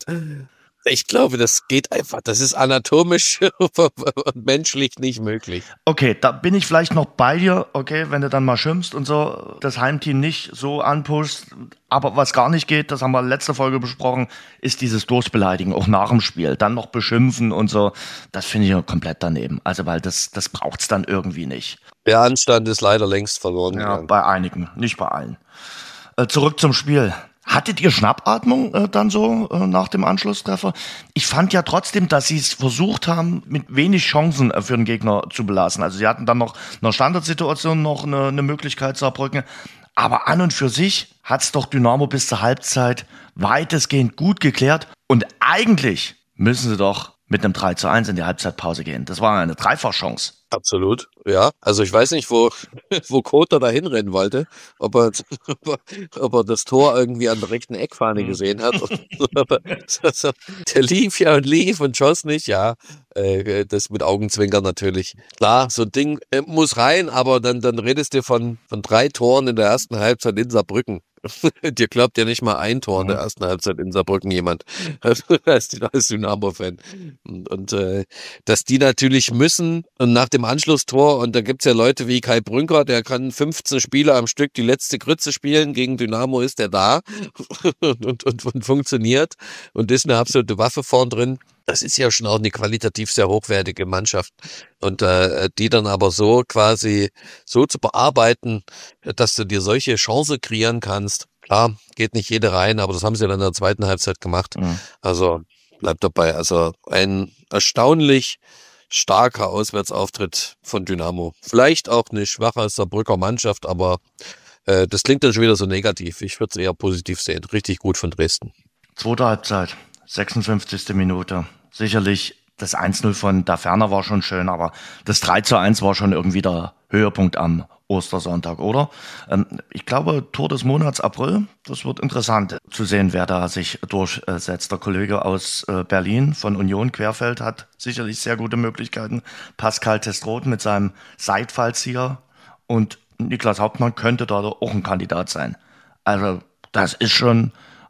D: ich glaube, das geht einfach. Das ist anatomisch und menschlich nicht möglich.
B: Okay, da bin ich vielleicht noch bei dir. Okay, wenn du dann mal schimpfst und so, das Heimteam nicht so anpushst. Aber was gar nicht geht, das haben wir letzte Folge besprochen, ist dieses Durchbeleidigen, auch nach dem Spiel. Dann noch beschimpfen und so. Das finde ich komplett daneben. Also, weil das, das braucht's dann irgendwie nicht.
D: Der Anstand ist leider längst verloren
B: Ja,
D: gegangen.
B: bei einigen, nicht bei allen. Äh, zurück zum Spiel. Hattet ihr Schnappatmung äh, dann so äh, nach dem Anschlusstreffer? Ich fand ja trotzdem, dass sie es versucht haben, mit wenig Chancen äh, für den Gegner zu belassen. Also sie hatten dann noch in einer Standardsituation noch eine, eine Möglichkeit zu erbrücken. Aber an und für sich hat's doch Dynamo bis zur Halbzeit weitestgehend gut geklärt. Und eigentlich müssen sie doch mit einem drei zu eins in die Halbzeitpause gehen. Das war eine Dreifachchance.
D: Absolut, ja. Also ich weiß nicht, wo, wo Kota da hinrennen wollte, ob er, ob, er, ob er das Tor irgendwie an der rechten Eckfahne gesehen hat. Der lief ja und lief und schoss nicht, ja. Äh, das mit Augenzwinkern natürlich. Klar, so ein Ding äh, muss rein, aber dann, dann redest du von, von drei Toren in der ersten Halbzeit in Saarbrücken. Dir glaubt ja nicht mal ein Tor in der ersten Halbzeit in Saarbrücken jemand, als, als Dynamo-Fan. Und, und äh, dass die natürlich müssen, und nach dem Anschlusstor, und da gibt's ja Leute wie Kai Brünker, der kann fünfzehn Spiele am Stück die letzte Grütze spielen, gegen Dynamo ist der da und, und, und, und funktioniert und ist eine absolute Waffe vorn drin. Das ist ja schon auch eine qualitativ sehr hochwertige Mannschaft. Und äh, die dann aber so quasi so zu bearbeiten, dass du dir solche Chance kreieren kannst. Klar, geht nicht jede rein, aber das haben sie dann in der zweiten Halbzeit gemacht. Mhm. Also bleibt dabei. Also ein erstaunlich starker Auswärtsauftritt von Dynamo. Vielleicht auch eine schwache Saarbrücker Mannschaft, aber äh, das klingt dann schon wieder so negativ. Ich würde es eher positiv sehen. Richtig gut von Dresden.
B: Zweite Halbzeit. sechsundfünfzigste Minute. Sicherlich das eins null von Da Ferner war schon schön, aber das drei zu eins war schon irgendwie der Höhepunkt am Ostersonntag, oder? Ähm, ich glaube, Tor des Monats April, das wird interessant zu sehen, wer da sich durchsetzt. Der Kollege aus äh, Berlin von Union Querfeld hat sicherlich sehr gute Möglichkeiten. Pascal Testroth mit seinem Seitfallzieher und Niklas Hauptmann könnte da auch ein Kandidat sein. Also das ist schon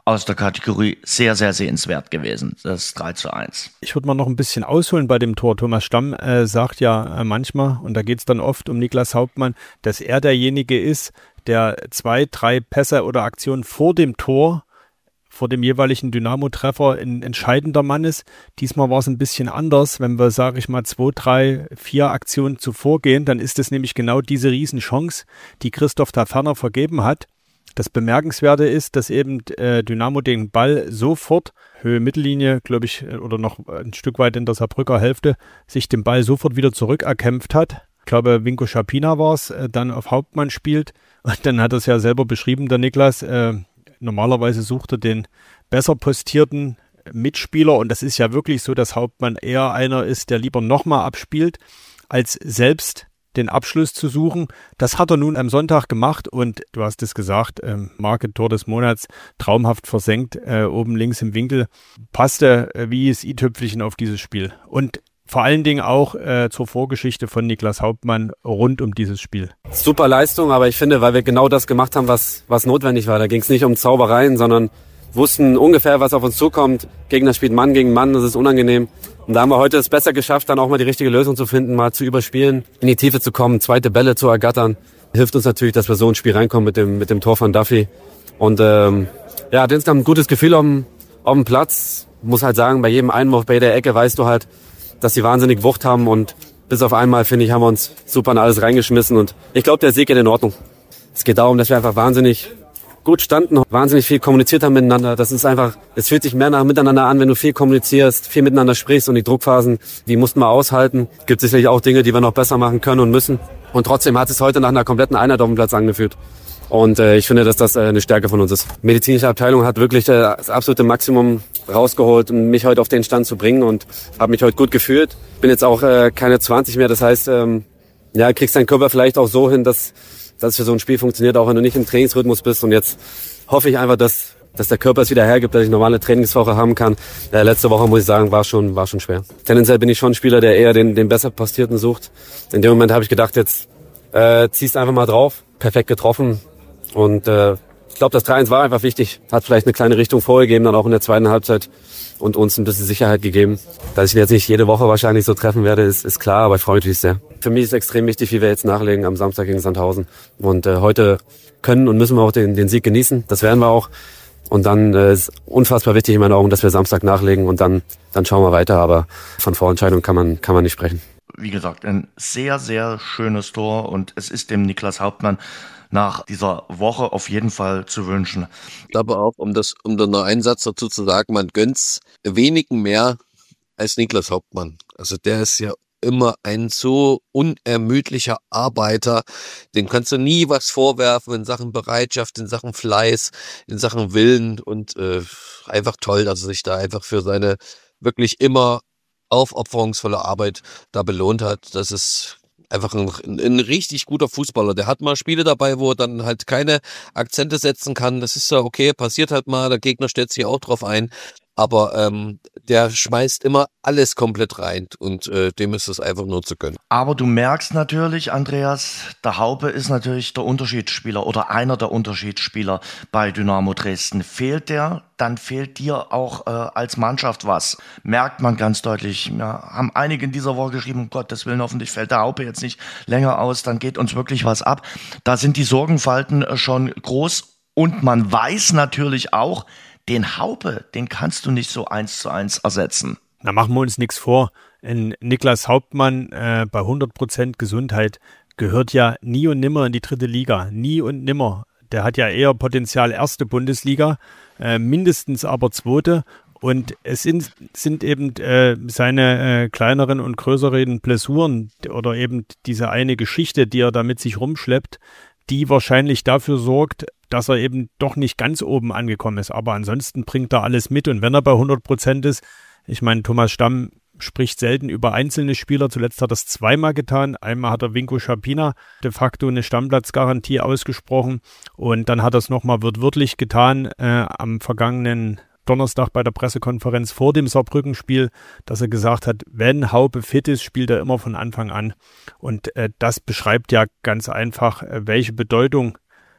B: aus der Kategorie sehr, sehr sehenswert gewesen. Das drei zu eins.
C: Ich würde mal noch ein bisschen ausholen bei dem Tor. Thomas Stamm äh, sagt ja äh, manchmal, und da geht es dann oft um Niklas Hauptmann, dass er derjenige ist, der zwei, drei Pässe oder Aktionen vor dem Tor, vor dem jeweiligen Dynamo-Treffer ein entscheidender Mann ist. Diesmal war es ein bisschen anders. Wenn wir, sage ich mal, zwei, drei, vier Aktionen zuvor gehen, dann ist es nämlich genau diese Riesenchance, die Christoph Taferner vergeben hat. Das Bemerkenswerte ist, dass eben äh, Dynamo den Ball sofort, Höhe Mittellinie, glaube ich, oder noch ein Stück weit in der Saarbrücker Hälfte, sich den Ball sofort wieder zurückerkämpft hat. Ich glaube, Vinko Schapina war es, äh, dann auf Hauptmann spielt. Und dann hat er es ja selber beschrieben, der Niklas. Äh, normalerweise sucht er den besser postierten Mitspieler. Und das ist ja wirklich so, dass Hauptmann eher einer ist, der lieber nochmal abspielt, als selbst den Abschluss zu suchen. Das hat er nun am Sonntag gemacht und du hast es gesagt, ähm, Marke Tor des Monats, traumhaft versenkt, äh, oben links im Winkel, passte äh, wie das i-Tüpfelchen auf dieses Spiel. Und vor allen Dingen auch äh, zur Vorgeschichte von Niklas Hauptmann rund um dieses Spiel.
G: Super Leistung, aber ich finde, weil wir genau das gemacht haben, was, was notwendig war. Da ging es nicht um Zaubereien, sondern wussten ungefähr, was auf uns zukommt. Gegner spielt Mann gegen Mann, das ist unangenehm. Und da haben wir heute es besser geschafft, dann auch mal die richtige Lösung zu finden, mal zu überspielen, in die Tiefe zu kommen, zweite Bälle zu ergattern. Hilft uns natürlich, dass wir so ins Spiel reinkommen mit dem, mit dem Tor von Duffy. Und ähm, ja, hat insgesamt ein gutes Gefühl auf dem, auf dem Platz. Muss halt sagen, bei jedem Einwurf, bei jeder Ecke weißt du halt, dass die wahnsinnig Wucht haben. Und bis auf einmal, finde ich, haben wir uns super in alles reingeschmissen. Und ich glaube, der Sieg geht in Ordnung. Es geht darum, dass wir einfach wahnsinnig gut standen, wahnsinnig viel kommuniziert haben miteinander. Das ist einfach, es fühlt sich mehr nach miteinander an, wenn du viel kommunizierst, viel miteinander sprichst und die Druckphasen, die mussten wir aushalten. Gibt sicherlich auch Dinge, die wir noch besser machen können und müssen. Und trotzdem hat es heute nach einer kompletten Einheit auf dem Platz angefühlt. Und äh, ich finde, dass das äh, eine Stärke von uns ist. Die medizinische Abteilung hat wirklich äh, das absolute Maximum rausgeholt, um mich heute auf den Stand zu bringen und habe mich heute gut gefühlt. Bin jetzt auch äh, keine zwanzig mehr, das heißt, ähm, ja, kriegst deinen Körper vielleicht auch so hin, dass dass für so ein Spiel funktioniert, auch wenn du nicht im Trainingsrhythmus bist. Und jetzt hoffe ich einfach, dass, dass der Körper es wieder hergibt, dass ich normale Trainingswoche haben kann. Äh, letzte Woche, muss ich sagen, war schon, war schon schwer. Tendenziell bin ich schon ein Spieler, der eher den, den besser Postierten sucht. In dem Moment habe ich gedacht, jetzt äh, ziehst einfach mal drauf. Perfekt getroffen. Und äh, ich glaube, das drei eins war einfach wichtig. Hat vielleicht eine kleine Richtung vorgegeben, dann auch in der zweiten Halbzeit. Und uns ein bisschen Sicherheit gegeben. Dass ich jetzt nicht jede Woche wahrscheinlich so treffen werde, ist, ist klar, aber ich freue mich natürlich sehr. Für mich ist extrem wichtig, wie wir jetzt nachlegen am Samstag gegen Sandhausen. Und äh, heute können und müssen wir auch den, den Sieg genießen. Das werden wir auch. Und dann äh, ist unfassbar wichtig in meinen Augen, dass wir Samstag nachlegen und dann, dann schauen wir weiter. Aber von Vorentscheidung kann man, kann man nicht sprechen.
B: Wie gesagt, ein sehr, sehr schönes Tor und es ist dem Niklas Hauptmann nach dieser Woche auf jeden Fall zu wünschen.
D: Ich glaube auch, um das, um da noch einen Satz dazu zu sagen, man gönnt's wenigen mehr als Niklas Hauptmann. Also der ist ja immer ein so unermüdlicher Arbeiter. Dem kannst du nie was vorwerfen in Sachen Bereitschaft, in Sachen Fleiß, in Sachen Willen und äh, einfach toll, dass er sich da einfach für seine wirklich immer aufopferungsvolle Arbeit da belohnt hat. Das ist einfach ein, ein richtig guter Fußballer. Der hat mal Spiele dabei, wo er dann halt keine Akzente setzen kann. Das ist ja okay, passiert halt mal. Der Gegner stellt sich auch drauf ein. Aber ähm, der schmeißt immer alles komplett rein und äh, dem ist es einfach nur zu gönnen.
B: Aber du merkst natürlich, Andreas, der Haupe ist natürlich der Unterschiedsspieler oder einer der Unterschiedsspieler bei Dynamo Dresden. Fehlt der, dann fehlt dir auch äh, als Mannschaft was. Merkt man ganz deutlich. Ja, haben einige in dieser Woche geschrieben, um Gottes Willen, hoffentlich fällt der Haupe jetzt nicht länger aus, dann geht uns wirklich was ab. Da sind die Sorgenfalten äh, schon groß und man weiß natürlich auch, den Haupe, den kannst du nicht so eins zu eins ersetzen.
C: Na, machen wir uns nichts vor. Ein Niklas Hauptmann äh, bei hundert Prozent Gesundheit gehört ja nie und nimmer in die dritte Liga. Nie und nimmer. Der hat ja eher Potenzial erste Bundesliga, äh, mindestens aber zweite. Und es sind, sind eben äh, seine äh, kleineren und größeren Blessuren oder eben diese eine Geschichte, die er da mit sich rumschleppt, die wahrscheinlich dafür sorgt, dass er eben doch nicht ganz oben angekommen ist. Aber ansonsten bringt er alles mit. Und wenn er bei hundert Prozent ist, ich meine, Thomas Stamm spricht selten über einzelne Spieler. Zuletzt hat er es zweimal getan. Einmal hat er Vinko Schapina de facto eine Stammplatzgarantie ausgesprochen. Und dann hat er es nochmal wörtlich getan äh, am vergangenen Donnerstag bei der Pressekonferenz vor dem Saarbrücken-Spiel, dass er gesagt hat, wenn Haupe fit ist, spielt er immer von Anfang an. Und äh, das beschreibt ja ganz einfach, äh, welche Bedeutung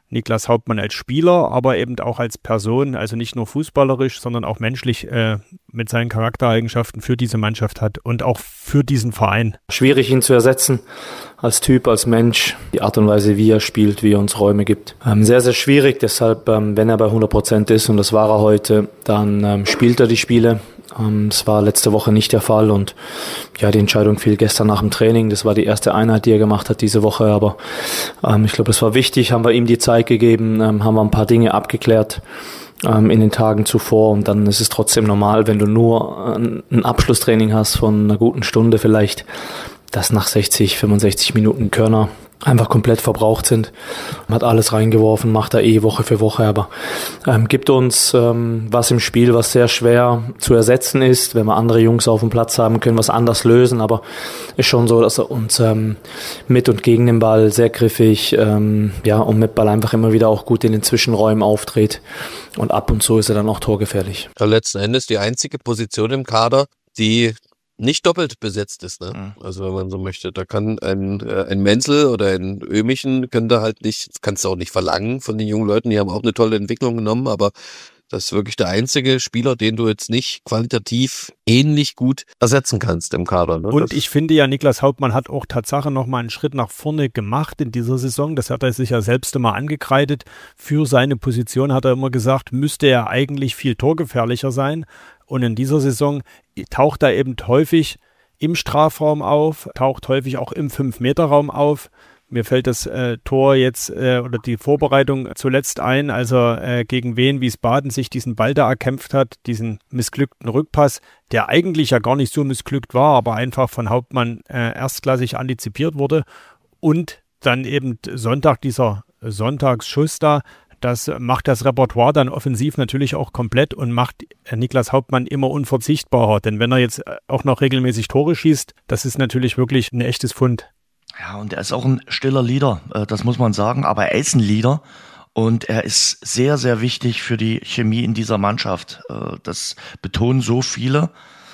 C: Niklas Hauptmann als Spieler, aber eben auch als Person, also nicht nur fußballerisch, sondern auch menschlich äh, mit seinen Charaktereigenschaften für diese Mannschaft hat und auch für diesen Verein.
E: Schwierig, ihn zu ersetzen, als Typ, als Mensch, die Art und Weise, wie er spielt, wie er uns Räume gibt. Ähm, sehr, sehr schwierig, deshalb, ähm, wenn er bei hundert Prozent ist, und das war er heute, dann ähm, spielt er die Spiele. Ähm, das war letzte Woche nicht der Fall und ja, die Entscheidung fiel gestern nach dem Training. Das war die erste Einheit, die er gemacht hat diese Woche, aber ähm, ich glaube, es war wichtig, haben wir ihm die Zeit gegeben, ähm, haben wir ein paar Dinge abgeklärt ähm, in den Tagen zuvor und dann ist es trotzdem normal, wenn du nur ein, ein Abschlusstraining hast von einer guten Stunde vielleicht, dass nach sechzig, fünfundsechzig Minuten Körner einfach komplett verbraucht sind. Hat alles reingeworfen, macht er eh Woche für Woche, aber ähm, gibt uns ähm, was im Spiel, was sehr schwer zu ersetzen ist. Wenn wir andere Jungs auf dem Platz haben, können wir es anders lösen, aber ist schon so, dass er uns ähm, mit und gegen den Ball sehr griffig, ähm, ja, und mit Ball einfach immer wieder auch gut in den Zwischenräumen auftritt und ab und zu ist er dann auch torgefährlich.
D: Ja, letzten Endes die einzige Position im Kader, die nicht doppelt besetzt ist, ne? Mhm. Also wenn man so möchte, da kann ein äh, ein Menzel oder ein Ömichen können da halt nicht, das kannst du auch nicht verlangen von den jungen Leuten, die haben auch eine tolle Entwicklung genommen, aber das ist wirklich der einzige Spieler, den du jetzt nicht qualitativ ähnlich gut ersetzen kannst im Kader. Ne?
C: Und
D: das
C: ich finde ja, Niklas Hauptmann hat auch Tatsache nochmal einen Schritt nach vorne gemacht in dieser Saison. Das hat er sich ja selbst immer angekreidet. Für seine Position hat er immer gesagt, müsste er eigentlich viel torgefährlicher sein. Und in dieser Saison taucht er eben häufig im Strafraum auf, taucht häufig auch im fünf-Meter-Raum auf. Mir fällt das äh, Tor jetzt äh, oder die Vorbereitung zuletzt ein, als er äh, gegen Wien Wiesbaden sich diesen Ball da erkämpft hat, diesen missglückten Rückpass, der eigentlich ja gar nicht so missglückt war, aber einfach von Hauptmann äh, erstklassig antizipiert wurde. Und dann eben Sonntag dieser Sonntagsschuss da, das macht das Repertoire dann offensiv natürlich auch komplett und macht Niklas Hauptmann immer unverzichtbarer. Denn wenn er jetzt auch noch regelmäßig Tore schießt, das ist natürlich wirklich ein echtes Pfund.
B: Ja, und er ist auch ein stiller Leader, das muss man sagen, aber er ist ein Leader und er ist sehr, sehr wichtig für die Chemie in dieser Mannschaft. Das betonen so viele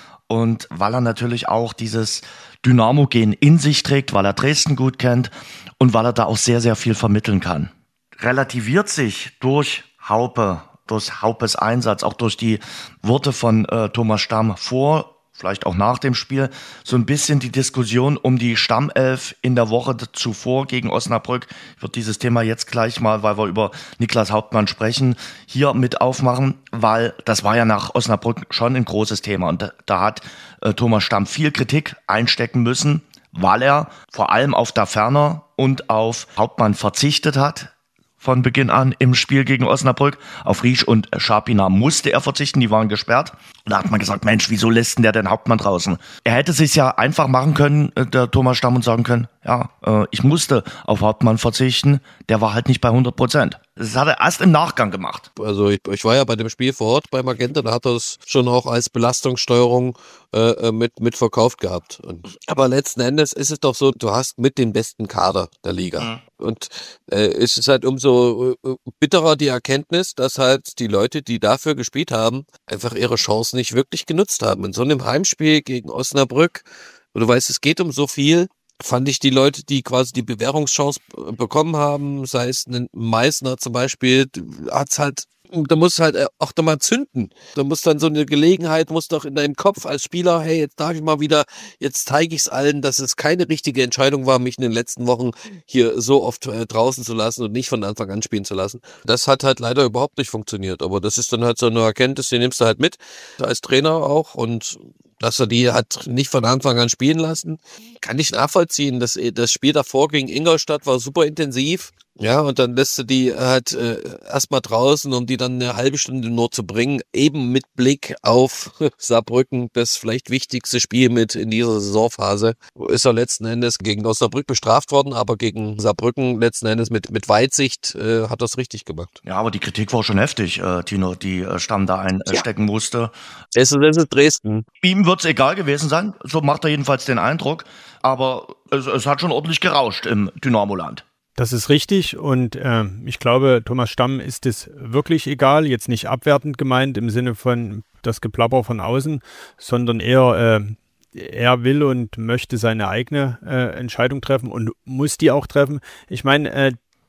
B: und weil er natürlich auch dieses Dynamo-Gen in sich trägt, weil er Dresden gut kennt und weil er da auch sehr, sehr viel vermitteln kann. Relativiert sich durch Haupe, durch Haupes Einsatz, auch durch die Worte von äh, Thomas Stamm vor, vielleicht auch nach dem Spiel, so ein bisschen die Diskussion um die Stammelf in der Woche zuvor gegen Osnabrück. Ich würde dieses Thema jetzt gleich mal, weil wir über Niklas Hauptmann sprechen, hier mit aufmachen, weil das war ja nach Osnabrück schon ein großes Thema und da, da hat äh, Thomas Stamm viel Kritik einstecken müssen, weil er vor allem auf Daferner und auf Hauptmann verzichtet hat. Von Beginn an im Spiel gegen Osnabrück. Auf Riesch und Scharpiner musste er verzichten, die waren gesperrt. Und da hat man gesagt, Mensch, wieso lässt denn der den Hauptmann draußen? Er hätte sich's ja einfach machen können, der Thomas Stamm, und sagen können, ja, äh, ich musste auf Hauptmann verzichten, der war halt nicht bei hundert Prozent. Das hat er erst im Nachgang gemacht.
D: Also ich, ich war ja bei dem Spiel vor Ort bei Magenta, da hat er es schon auch als Belastungssteuerung äh, mit, mit verkauft gehabt. Und, aber letzten Endes ist es doch so, du hast mit den besten Kader der Liga. Mhm. Und äh, es ist halt umso äh, bitterer die Erkenntnis, dass halt die Leute, die dafür gespielt haben, einfach ihre Chance nicht wirklich genutzt haben. In so einem Heimspiel gegen Osnabrück, wo du weißt, es geht um so viel, fand ich die Leute, die quasi die Bewährungschance bekommen haben, sei es ein Meißner zum Beispiel, hat's halt, da muss halt auch da mal zünden. Da muss dann so eine Gelegenheit, muss doch in deinem Kopf als Spieler, hey, jetzt darf ich mal wieder, jetzt zeige ich es allen, dass es keine richtige Entscheidung war, mich in den letzten Wochen hier so oft äh, draußen zu lassen und nicht von Anfang an spielen zu lassen. Das hat halt leider überhaupt nicht funktioniert, aber das ist dann halt so eine Erkenntnis, die nimmst du halt mit, als Trainer auch, und dass er die hat nicht von Anfang an spielen lassen, kann ich nachvollziehen. Das, das Spiel davor gegen Ingolstadt war super intensiv. Ja, und dann lässt du die halt äh, erstmal draußen, um die dann eine halbe Stunde nur zu bringen, eben mit Blick auf Saarbrücken, das vielleicht wichtigste Spiel mit in dieser Saisonphase. Ist er letzten Endes gegen Osnabrück bestraft worden, aber gegen Saarbrücken letzten Endes mit mit Weitsicht äh, hat er es richtig gemacht.
B: Ja, aber die Kritik war schon heftig, äh, Tino, die äh, Stamm da einstecken ja. musste.
D: Es ist, es ist Dresden.
B: Ihm wird's egal gewesen sein, so macht er jedenfalls den Eindruck, aber es, es hat schon ordentlich gerauscht im Dynamo-Land.
C: Das ist richtig und äh, ich glaube, Thomas Stamm ist es wirklich egal, jetzt nicht abwertend gemeint im Sinne von das Geplapper von außen, sondern eher, äh, er will und möchte seine eigene äh, Entscheidung treffen und muss die auch treffen. Ich meine, äh,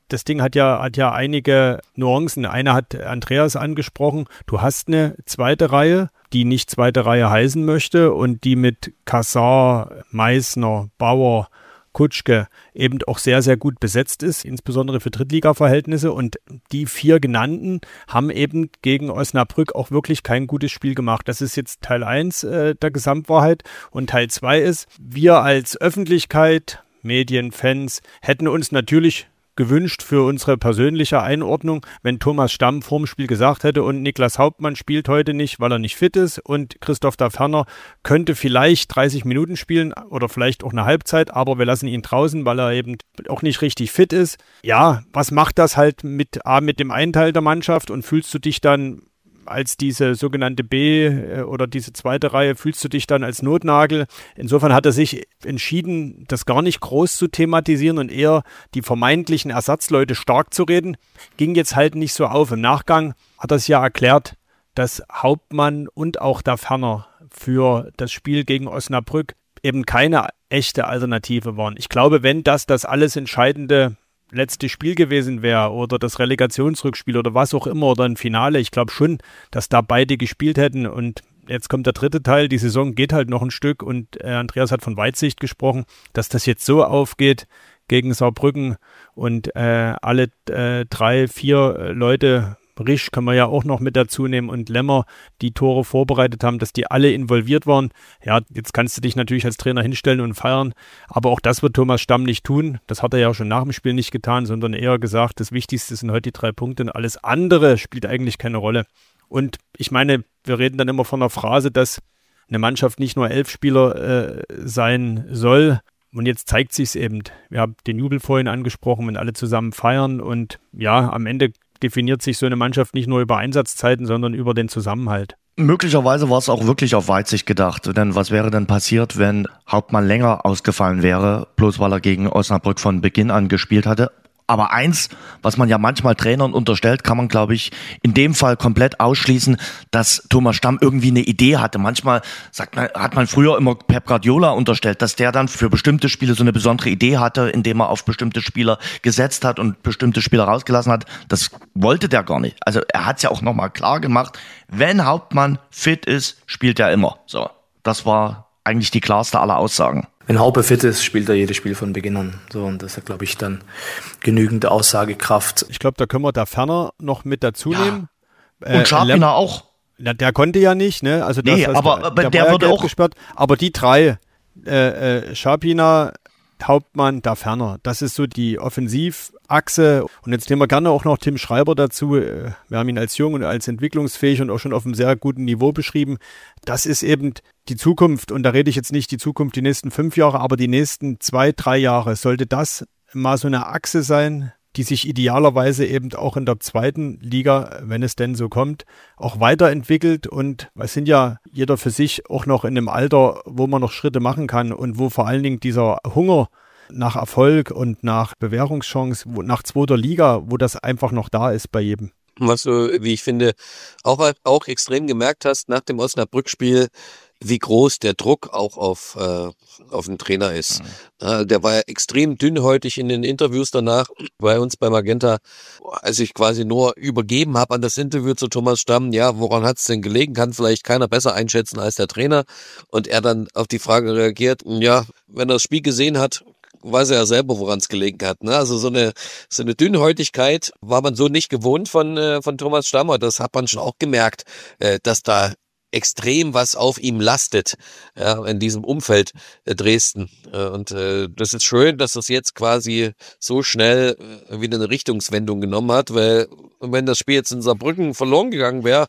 C: das Ding hat ja, hat ja einige Nuancen. Eine hat Andreas angesprochen. Du hast eine zweite Reihe, die nicht zweite Reihe heißen möchte und die mit Kassar, Meissner, Bauer, Kutschke eben auch sehr, sehr gut besetzt ist, insbesondere für Drittliga-Verhältnisse. Und die vier genannten haben eben gegen Osnabrück auch wirklich kein gutes Spiel gemacht. Das ist jetzt Teil eins äh, der Gesamtwahrheit. Und Teil zwei ist, wir als Öffentlichkeit, Medien, Fans hätten uns natürlich gewünscht für unsere persönliche Einordnung, wenn Thomas Stamm vorm Spiel gesagt hätte, und Niklas Hauptmann spielt heute nicht, weil er nicht fit ist, und Christoph Daferner könnte vielleicht dreißig Minuten spielen oder vielleicht auch eine Halbzeit, aber wir lassen ihn draußen, weil er eben auch nicht richtig fit ist. Ja, was macht das halt mit, A, mit dem einen Teil der Mannschaft, und fühlst du dich dann als diese sogenannte B oder diese zweite Reihe, fühlst du dich dann als Notnagel? Insofern hat er sich entschieden, das gar nicht groß zu thematisieren und eher die vermeintlichen Ersatzleute stark zu reden. Ging jetzt halt nicht so auf. Im Nachgang hat er es ja erklärt, dass Hauptmann und auch Daferner für das Spiel gegen Osnabrück eben keine echte Alternative waren. Ich glaube, wenn das das alles entscheidende letzte Spiel gewesen wäre oder das Relegationsrückspiel oder was auch immer oder ein Finale, ich glaube schon, dass da beide gespielt hätten. Und jetzt kommt der dritte Teil, die Saison geht halt noch ein Stück, und äh, Andreas hat von Weitsicht gesprochen, dass das jetzt so aufgeht gegen Saarbrücken und äh, alle äh, drei, vier äh, Leute, Risch kann man ja auch noch mit dazu nehmen und Lemmer, die Tore vorbereitet haben, dass die alle involviert waren. Ja, jetzt kannst du dich natürlich als Trainer hinstellen und feiern, aber auch das wird Thomas Stamm nicht tun. Das hat er ja auch schon nach dem Spiel nicht getan, sondern eher gesagt, das Wichtigste sind heute die drei Punkte und alles andere spielt eigentlich keine Rolle. Und ich meine, wir reden dann immer von einer Phrase, dass eine Mannschaft nicht nur elf Spieler äh, sein soll. Und jetzt zeigt sich's eben. Wir haben den Jubel vorhin angesprochen, wenn alle zusammen feiern, und ja, am Ende definiert sich so eine Mannschaft nicht nur über Einsatzzeiten, sondern über den Zusammenhalt.
B: Möglicherweise war es auch wirklich auf Weitsicht gedacht. Denn was wäre denn passiert, wenn Hauptmann länger ausgefallen wäre, bloß weil er gegen Osnabrück von Beginn an gespielt hatte? Aber eins, was man ja manchmal Trainern unterstellt, kann man, glaube ich, in dem Fall komplett ausschließen, dass Thomas Stamm irgendwie eine Idee hatte. Manchmal sagt man, hat man früher immer Pep Guardiola unterstellt, dass der dann für bestimmte Spiele so eine besondere Idee hatte, indem er auf bestimmte Spieler gesetzt hat und bestimmte Spieler rausgelassen hat. Das wollte der gar nicht. Also er hat es ja auch nochmal klar gemacht, wenn Hauptmann fit ist, spielt er immer. So, das war eigentlich die klarste aller Aussagen.
E: Wenn Haupe fit ist, spielt er jedes Spiel von Beginn an. So, und das hat, glaube ich, dann genügend Aussagekraft.
C: Ich glaube, da können wir da ferner noch mit dazu
B: ja.
C: nehmen.
B: Äh, und Scharpiner Lem- auch.
C: Na, der konnte ja nicht, ne? Also das,
B: nee,
C: also
B: aber,
C: der,
B: aber
C: der,
B: der
C: war
B: würde
C: ja
B: auch
C: gesperrt. Aber die drei, äh, äh, Scharpiner, Hauptmann, Daferner, das ist so die Offensivachse. Und jetzt nehmen wir gerne auch noch Tim Schreiber dazu. Wir haben ihn als jung und als entwicklungsfähig und auch schon auf einem sehr guten Niveau beschrieben. Das ist eben die Zukunft. Und da rede ich jetzt nicht die Zukunft die nächsten fünf Jahre, aber die nächsten zwei, drei Jahre. Sollte das mal so eine Achse sein, die sich idealerweise eben auch in der zweiten Liga, wenn es denn so kommt, auch weiterentwickelt. Und wir sind ja jeder für sich auch noch in einem Alter, wo man noch Schritte machen kann und wo vor allen Dingen dieser Hunger nach Erfolg und nach Bewährungschance, wo, nach zweiter Liga, wo das einfach noch da ist bei jedem.
D: Was du, wie ich finde, auch, auch extrem gemerkt hast nach dem Osnabrück-Spiel, wie groß der Druck auch auf, äh, auf den Trainer ist. Mhm. Ja, der war ja extrem dünnhäutig in den Interviews danach bei uns bei Magenta, als ich quasi nur übergeben habe an das Interview zu Thomas Stamm, ja, woran hat es denn gelegen? Kann vielleicht keiner besser einschätzen als der Trainer. Und er dann auf die Frage reagiert, ja, wenn er das Spiel gesehen hat, weiß er ja selber, woran es gelegen hat. Ne? Also so eine so eine Dünnhäutigkeit war man so nicht gewohnt von äh, von Thomas Stammer. Das hat man schon auch gemerkt, äh, dass da extrem was auf ihm lastet, ja, in diesem Umfeld äh, Dresden. Äh, und äh, das ist schön, dass das jetzt quasi so schnell äh, wieder eine Richtungswendung genommen hat, weil wenn das Spiel jetzt in Saarbrücken verloren gegangen wäre,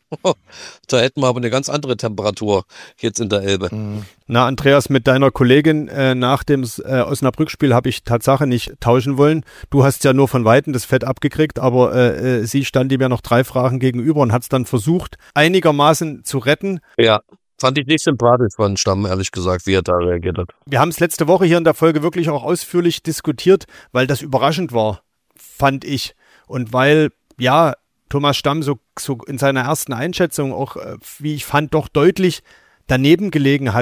D: da hätten wir aber eine ganz andere Temperatur jetzt in der Elbe.
C: Na, Andreas, mit deiner Kollegin äh, nach dem äh, Osnabrück-Spiel habe ich Tatsache nicht tauschen wollen. Du hast ja nur von Weitem das Fett abgekriegt, aber äh, äh, sie stand ihm ja noch drei Fragen gegenüber und hat es dann versucht, einigermaßen zu retten.
D: Ja, fand ich nicht sympathisch von Stamm, ehrlich gesagt, wie er da reagiert hat.
C: Wir haben es letzte Woche hier in der Folge wirklich auch ausführlich diskutiert, weil das überraschend war, fand ich. Und weil, ja, Thomas Stamm so, so in seiner ersten Einschätzung auch, wie ich fand, doch deutlich daneben gelegen hat.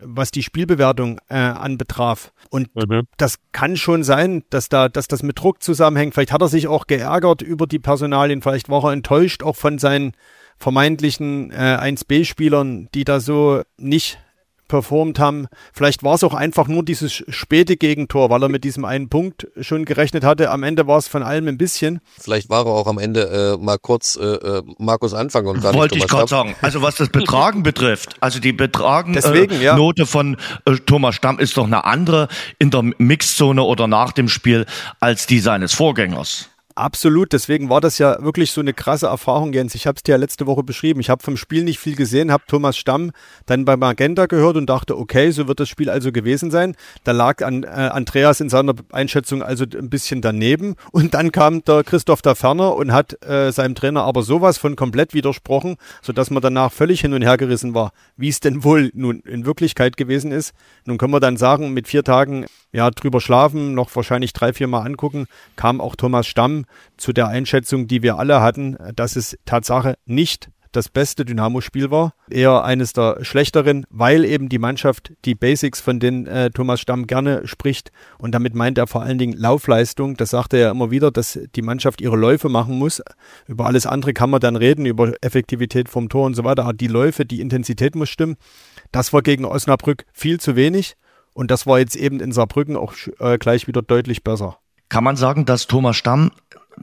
C: was die Spielbewertung äh, anbetraf. Und
H: Mhm.
C: das kann schon sein, dass da, dass das mit Druck zusammenhängt. Vielleicht hat er sich auch geärgert über die Personalien, vielleicht war er enttäuscht auch von seinen vermeintlichen äh, eins B Spielern, die da so nicht performt haben. Vielleicht war es auch einfach nur dieses späte Gegentor, weil er mit diesem einen Punkt schon gerechnet hatte. Am Ende war es von allem ein bisschen.
D: Vielleicht war er auch am Ende äh, mal kurz äh, äh, Markus Anfang und gar
B: Wollte
D: nicht
B: ich
D: Thomas
B: gerade
D: Stamm.
B: sagen. Also was das Betragen betrifft, also die Betragen
C: Deswegen,
B: äh,
C: ja.
B: Note von äh, Thomas Stamm ist doch eine andere in der Mixzone oder nach dem Spiel als die seines Vorgängers.
C: Absolut, deswegen war das ja wirklich so eine krasse Erfahrung, Jens. Ich habe es dir ja letzte Woche beschrieben. Ich habe vom Spiel nicht viel gesehen, habe Thomas Stamm dann bei Magenta gehört und dachte, okay, so wird das Spiel also gewesen sein. Da lag an, äh, Andreas in seiner Einschätzung also ein bisschen daneben. Und dann kam der Christoph da Ferner und hat äh, seinem Trainer aber sowas von komplett widersprochen, sodass man danach völlig hin und her gerissen war, wie es denn wohl nun in Wirklichkeit gewesen ist. Nun können wir dann sagen, mit vier Tagen ja drüber schlafen, noch wahrscheinlich drei, vier Mal angucken, kam auch Thomas Stamm zu der Einschätzung, die wir alle hatten, dass es Tatsache nicht das beste Dynamo-Spiel war, eher eines der schlechteren, weil eben die Mannschaft die Basics, von denen äh, Thomas Stamm gerne spricht, und damit meint er vor allen Dingen Laufleistung, das sagt er ja immer wieder, dass die Mannschaft ihre Läufe machen muss. Über alles andere kann man dann reden, über Effektivität vom Tor und so weiter, aber die Läufe, die Intensität muss stimmen. Das war gegen Osnabrück viel zu wenig und das war jetzt eben in Saarbrücken auch äh, gleich wieder deutlich besser.
B: Kann man sagen, dass Thomas Stamm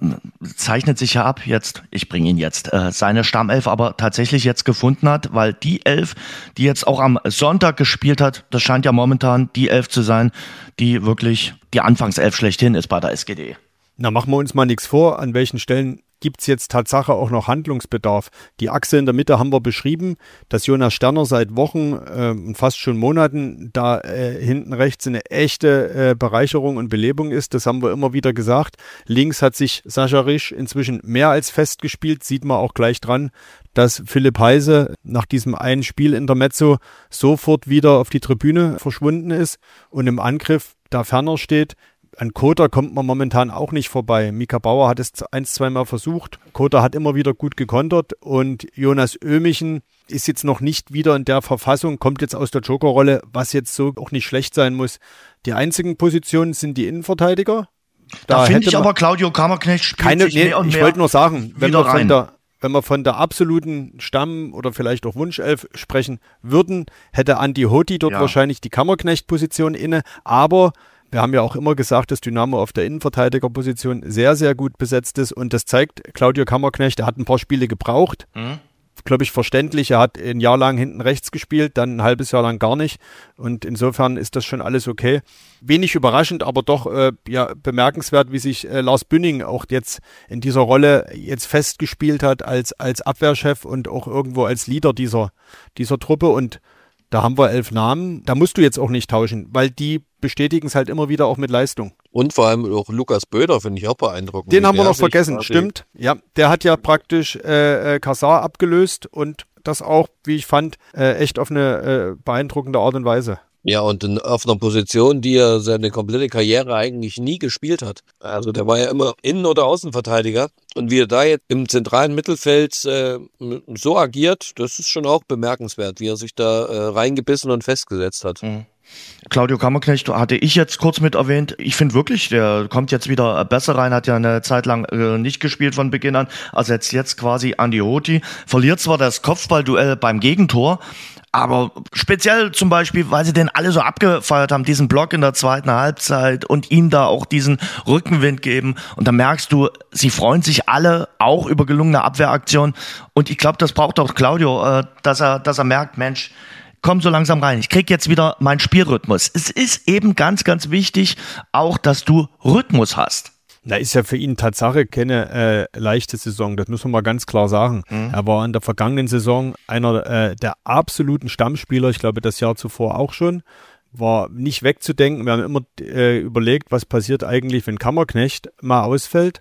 B: zeichnet sich ja ab jetzt, ich bringe ihn jetzt, äh, seine Stammelf aber tatsächlich jetzt gefunden hat, weil die Elf, die jetzt auch am Sonntag gespielt hat, das scheint ja momentan die Elf zu sein, die wirklich die Anfangself schlechthin ist bei der S G D.
C: Na, machen wir uns mal nichts vor, an welchen Stellen gibt es jetzt Tatsache auch noch Handlungsbedarf. Die Achse in der Mitte haben wir beschrieben, dass Jonas Sterner seit Wochen äh, und fast schon Monaten da äh, hinten rechts eine echte äh, Bereicherung und Belebung ist. Das haben wir immer wieder gesagt. Links hat sich Sascha Risch inzwischen mehr als festgespielt, sieht man auch gleich dran, dass Philipp Heise nach diesem einen Spiel in der Mezzo sofort wieder auf die Tribüne verschwunden ist und im Angriff da ferner steht. An Kota kommt man momentan auch nicht vorbei. Mika Bauer hat es ein, zweimal versucht. Kota hat immer wieder gut gekontert und Jonas Ömichen ist jetzt noch nicht wieder in der Verfassung, kommt jetzt aus der Jokerrolle, was jetzt so auch nicht schlecht sein muss. Die einzigen Positionen sind die Innenverteidiger.
B: Da, da finde ich
C: man
B: aber, Claudio Kammerknecht spielt
C: keine,
B: sich
C: nee,
B: mehr und
C: ich
B: mehr
C: wollte nur sagen, wenn
B: wieder
C: wir, von
B: rein.
C: der, wenn wir von der absoluten Stamm- oder vielleicht auch Wunschelf sprechen würden, hätte Andi Hoti dort
B: Ja.
C: wahrscheinlich die Kammerknecht-Position inne, aber wir haben ja auch immer gesagt, dass Dynamo auf der Innenverteidigerposition sehr, sehr gut besetzt ist und das zeigt Claudio Kammerknecht. Er hat ein paar Spiele gebraucht,
B: Mhm.
C: glaube ich, verständlich. Er hat ein Jahr lang hinten rechts gespielt, dann ein halbes Jahr lang gar nicht und insofern ist das schon alles okay. Wenig überraschend, aber doch äh, ja, bemerkenswert, wie sich äh, Lars Bünding auch jetzt in dieser Rolle jetzt festgespielt hat als, als Abwehrchef und auch irgendwo als Leader dieser, dieser Truppe und da haben wir elf Namen. Da musst du jetzt auch nicht tauschen, weil die bestätigen es halt immer wieder auch mit Leistung.
D: Und vor allem auch Lukas Böder finde ich auch beeindruckend.
C: Den
D: wie
C: haben wir
D: der
C: noch
D: sich
C: vergessen,
D: quasi-
C: stimmt. Ja, der hat ja praktisch äh, äh, Kassar abgelöst und das auch, wie ich fand, äh, echt auf eine äh, beeindruckende Art und Weise.
D: Ja, und in, auf einer Position, die er seine komplette Karriere eigentlich nie gespielt hat. Also der war ja immer Innen- oder Außenverteidiger. Und wie er da jetzt im zentralen Mittelfeld äh, so agiert, das ist schon auch bemerkenswert, wie er sich da äh, reingebissen und festgesetzt hat.
B: Mhm. Claudio Kammerknecht hatte ich jetzt kurz mit erwähnt. Ich finde wirklich, der kommt jetzt wieder besser rein, hat ja eine Zeit lang äh, nicht gespielt von Beginn an, ersetzt jetzt quasi Andi Hoti, verliert zwar das Kopfballduell beim Gegentor, aber speziell zum Beispiel, weil sie den alle so abgefeiert haben, diesen Block in der zweiten Halbzeit und ihm da auch diesen Rückenwind geben. Und da merkst du, sie freuen sich alle auch über gelungene Abwehraktionen. Und ich glaube, das braucht auch Claudio, äh, dass er, dass er merkt, Mensch, komm so langsam rein. Ich krieg jetzt wieder meinen Spielrhythmus. Es ist eben ganz, ganz wichtig, auch, dass du Rhythmus hast.
C: Da ist ja für ihn Tatsache keine äh, leichte Saison, das müssen wir mal ganz klar sagen. Mhm. Er war in der vergangenen Saison einer äh, der absoluten Stammspieler, ich glaube das Jahr zuvor auch schon, war nicht wegzudenken. Wir haben immer äh, überlegt, was passiert eigentlich, wenn Kammerknecht mal ausfällt.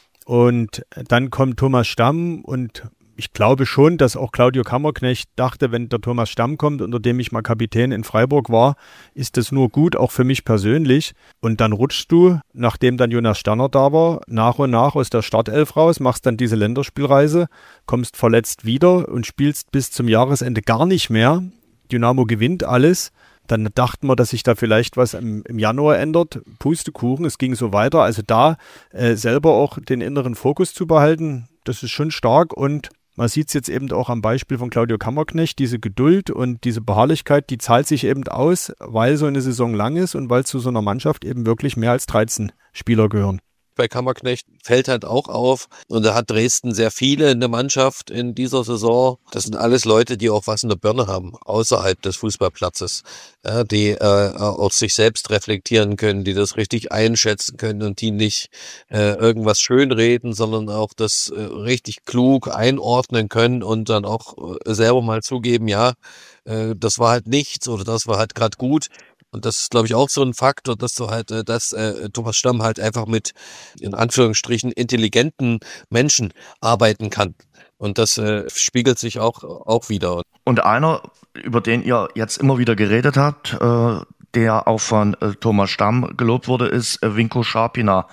C: Und dann kommt Thomas Stamm und ich glaube schon, dass auch Claudio Kammerknecht dachte, wenn der Thomas Stamm kommt, unter dem ich mal Kapitän in Freiburg war, ist das nur gut, auch für mich persönlich. Und dann rutschst du, nachdem dann Jonas Sterner da war, nach und nach aus der Startelf raus, machst dann diese Länderspielreise, kommst verletzt wieder und spielst bis zum Jahresende gar nicht mehr. Dynamo gewinnt alles. Dann dachten wir, dass sich da vielleicht was im, im Januar ändert. Pustekuchen, es ging so weiter. Also da äh, selber auch den inneren Fokus zu behalten, das ist schon stark. Und man sieht es jetzt eben auch am Beispiel von Claudio Kammerknecht, diese Geduld und diese Beharrlichkeit, die zahlt sich eben aus, weil so eine Saison lang ist und weil zu so einer Mannschaft eben wirklich mehr als dreizehn Spieler gehören.
D: Bei Kammerknecht fällt halt auch auf, und da hat Dresden sehr viele in der Mannschaft in dieser Saison. Das sind alles Leute, die auch was in der Birne haben, außerhalb des Fußballplatzes, ja, die äh, auch sich selbst reflektieren können, die das richtig einschätzen können und die nicht äh, irgendwas schönreden, sondern auch das äh, richtig klug einordnen können und dann auch äh, selber mal zugeben, ja, äh, das war halt nichts oder das war halt gerade gut. Und das ist, glaube ich, auch so ein Faktor, dass du halt, dass äh, Thomas Stamm halt einfach mit, in Anführungsstrichen, intelligenten Menschen arbeiten kann. Und das äh, spiegelt sich auch, auch wieder.
B: Und einer, über den ihr jetzt immer wieder geredet habt, äh, der auch von äh, Thomas Stamm gelobt wurde, ist äh, Vinko Scharpina,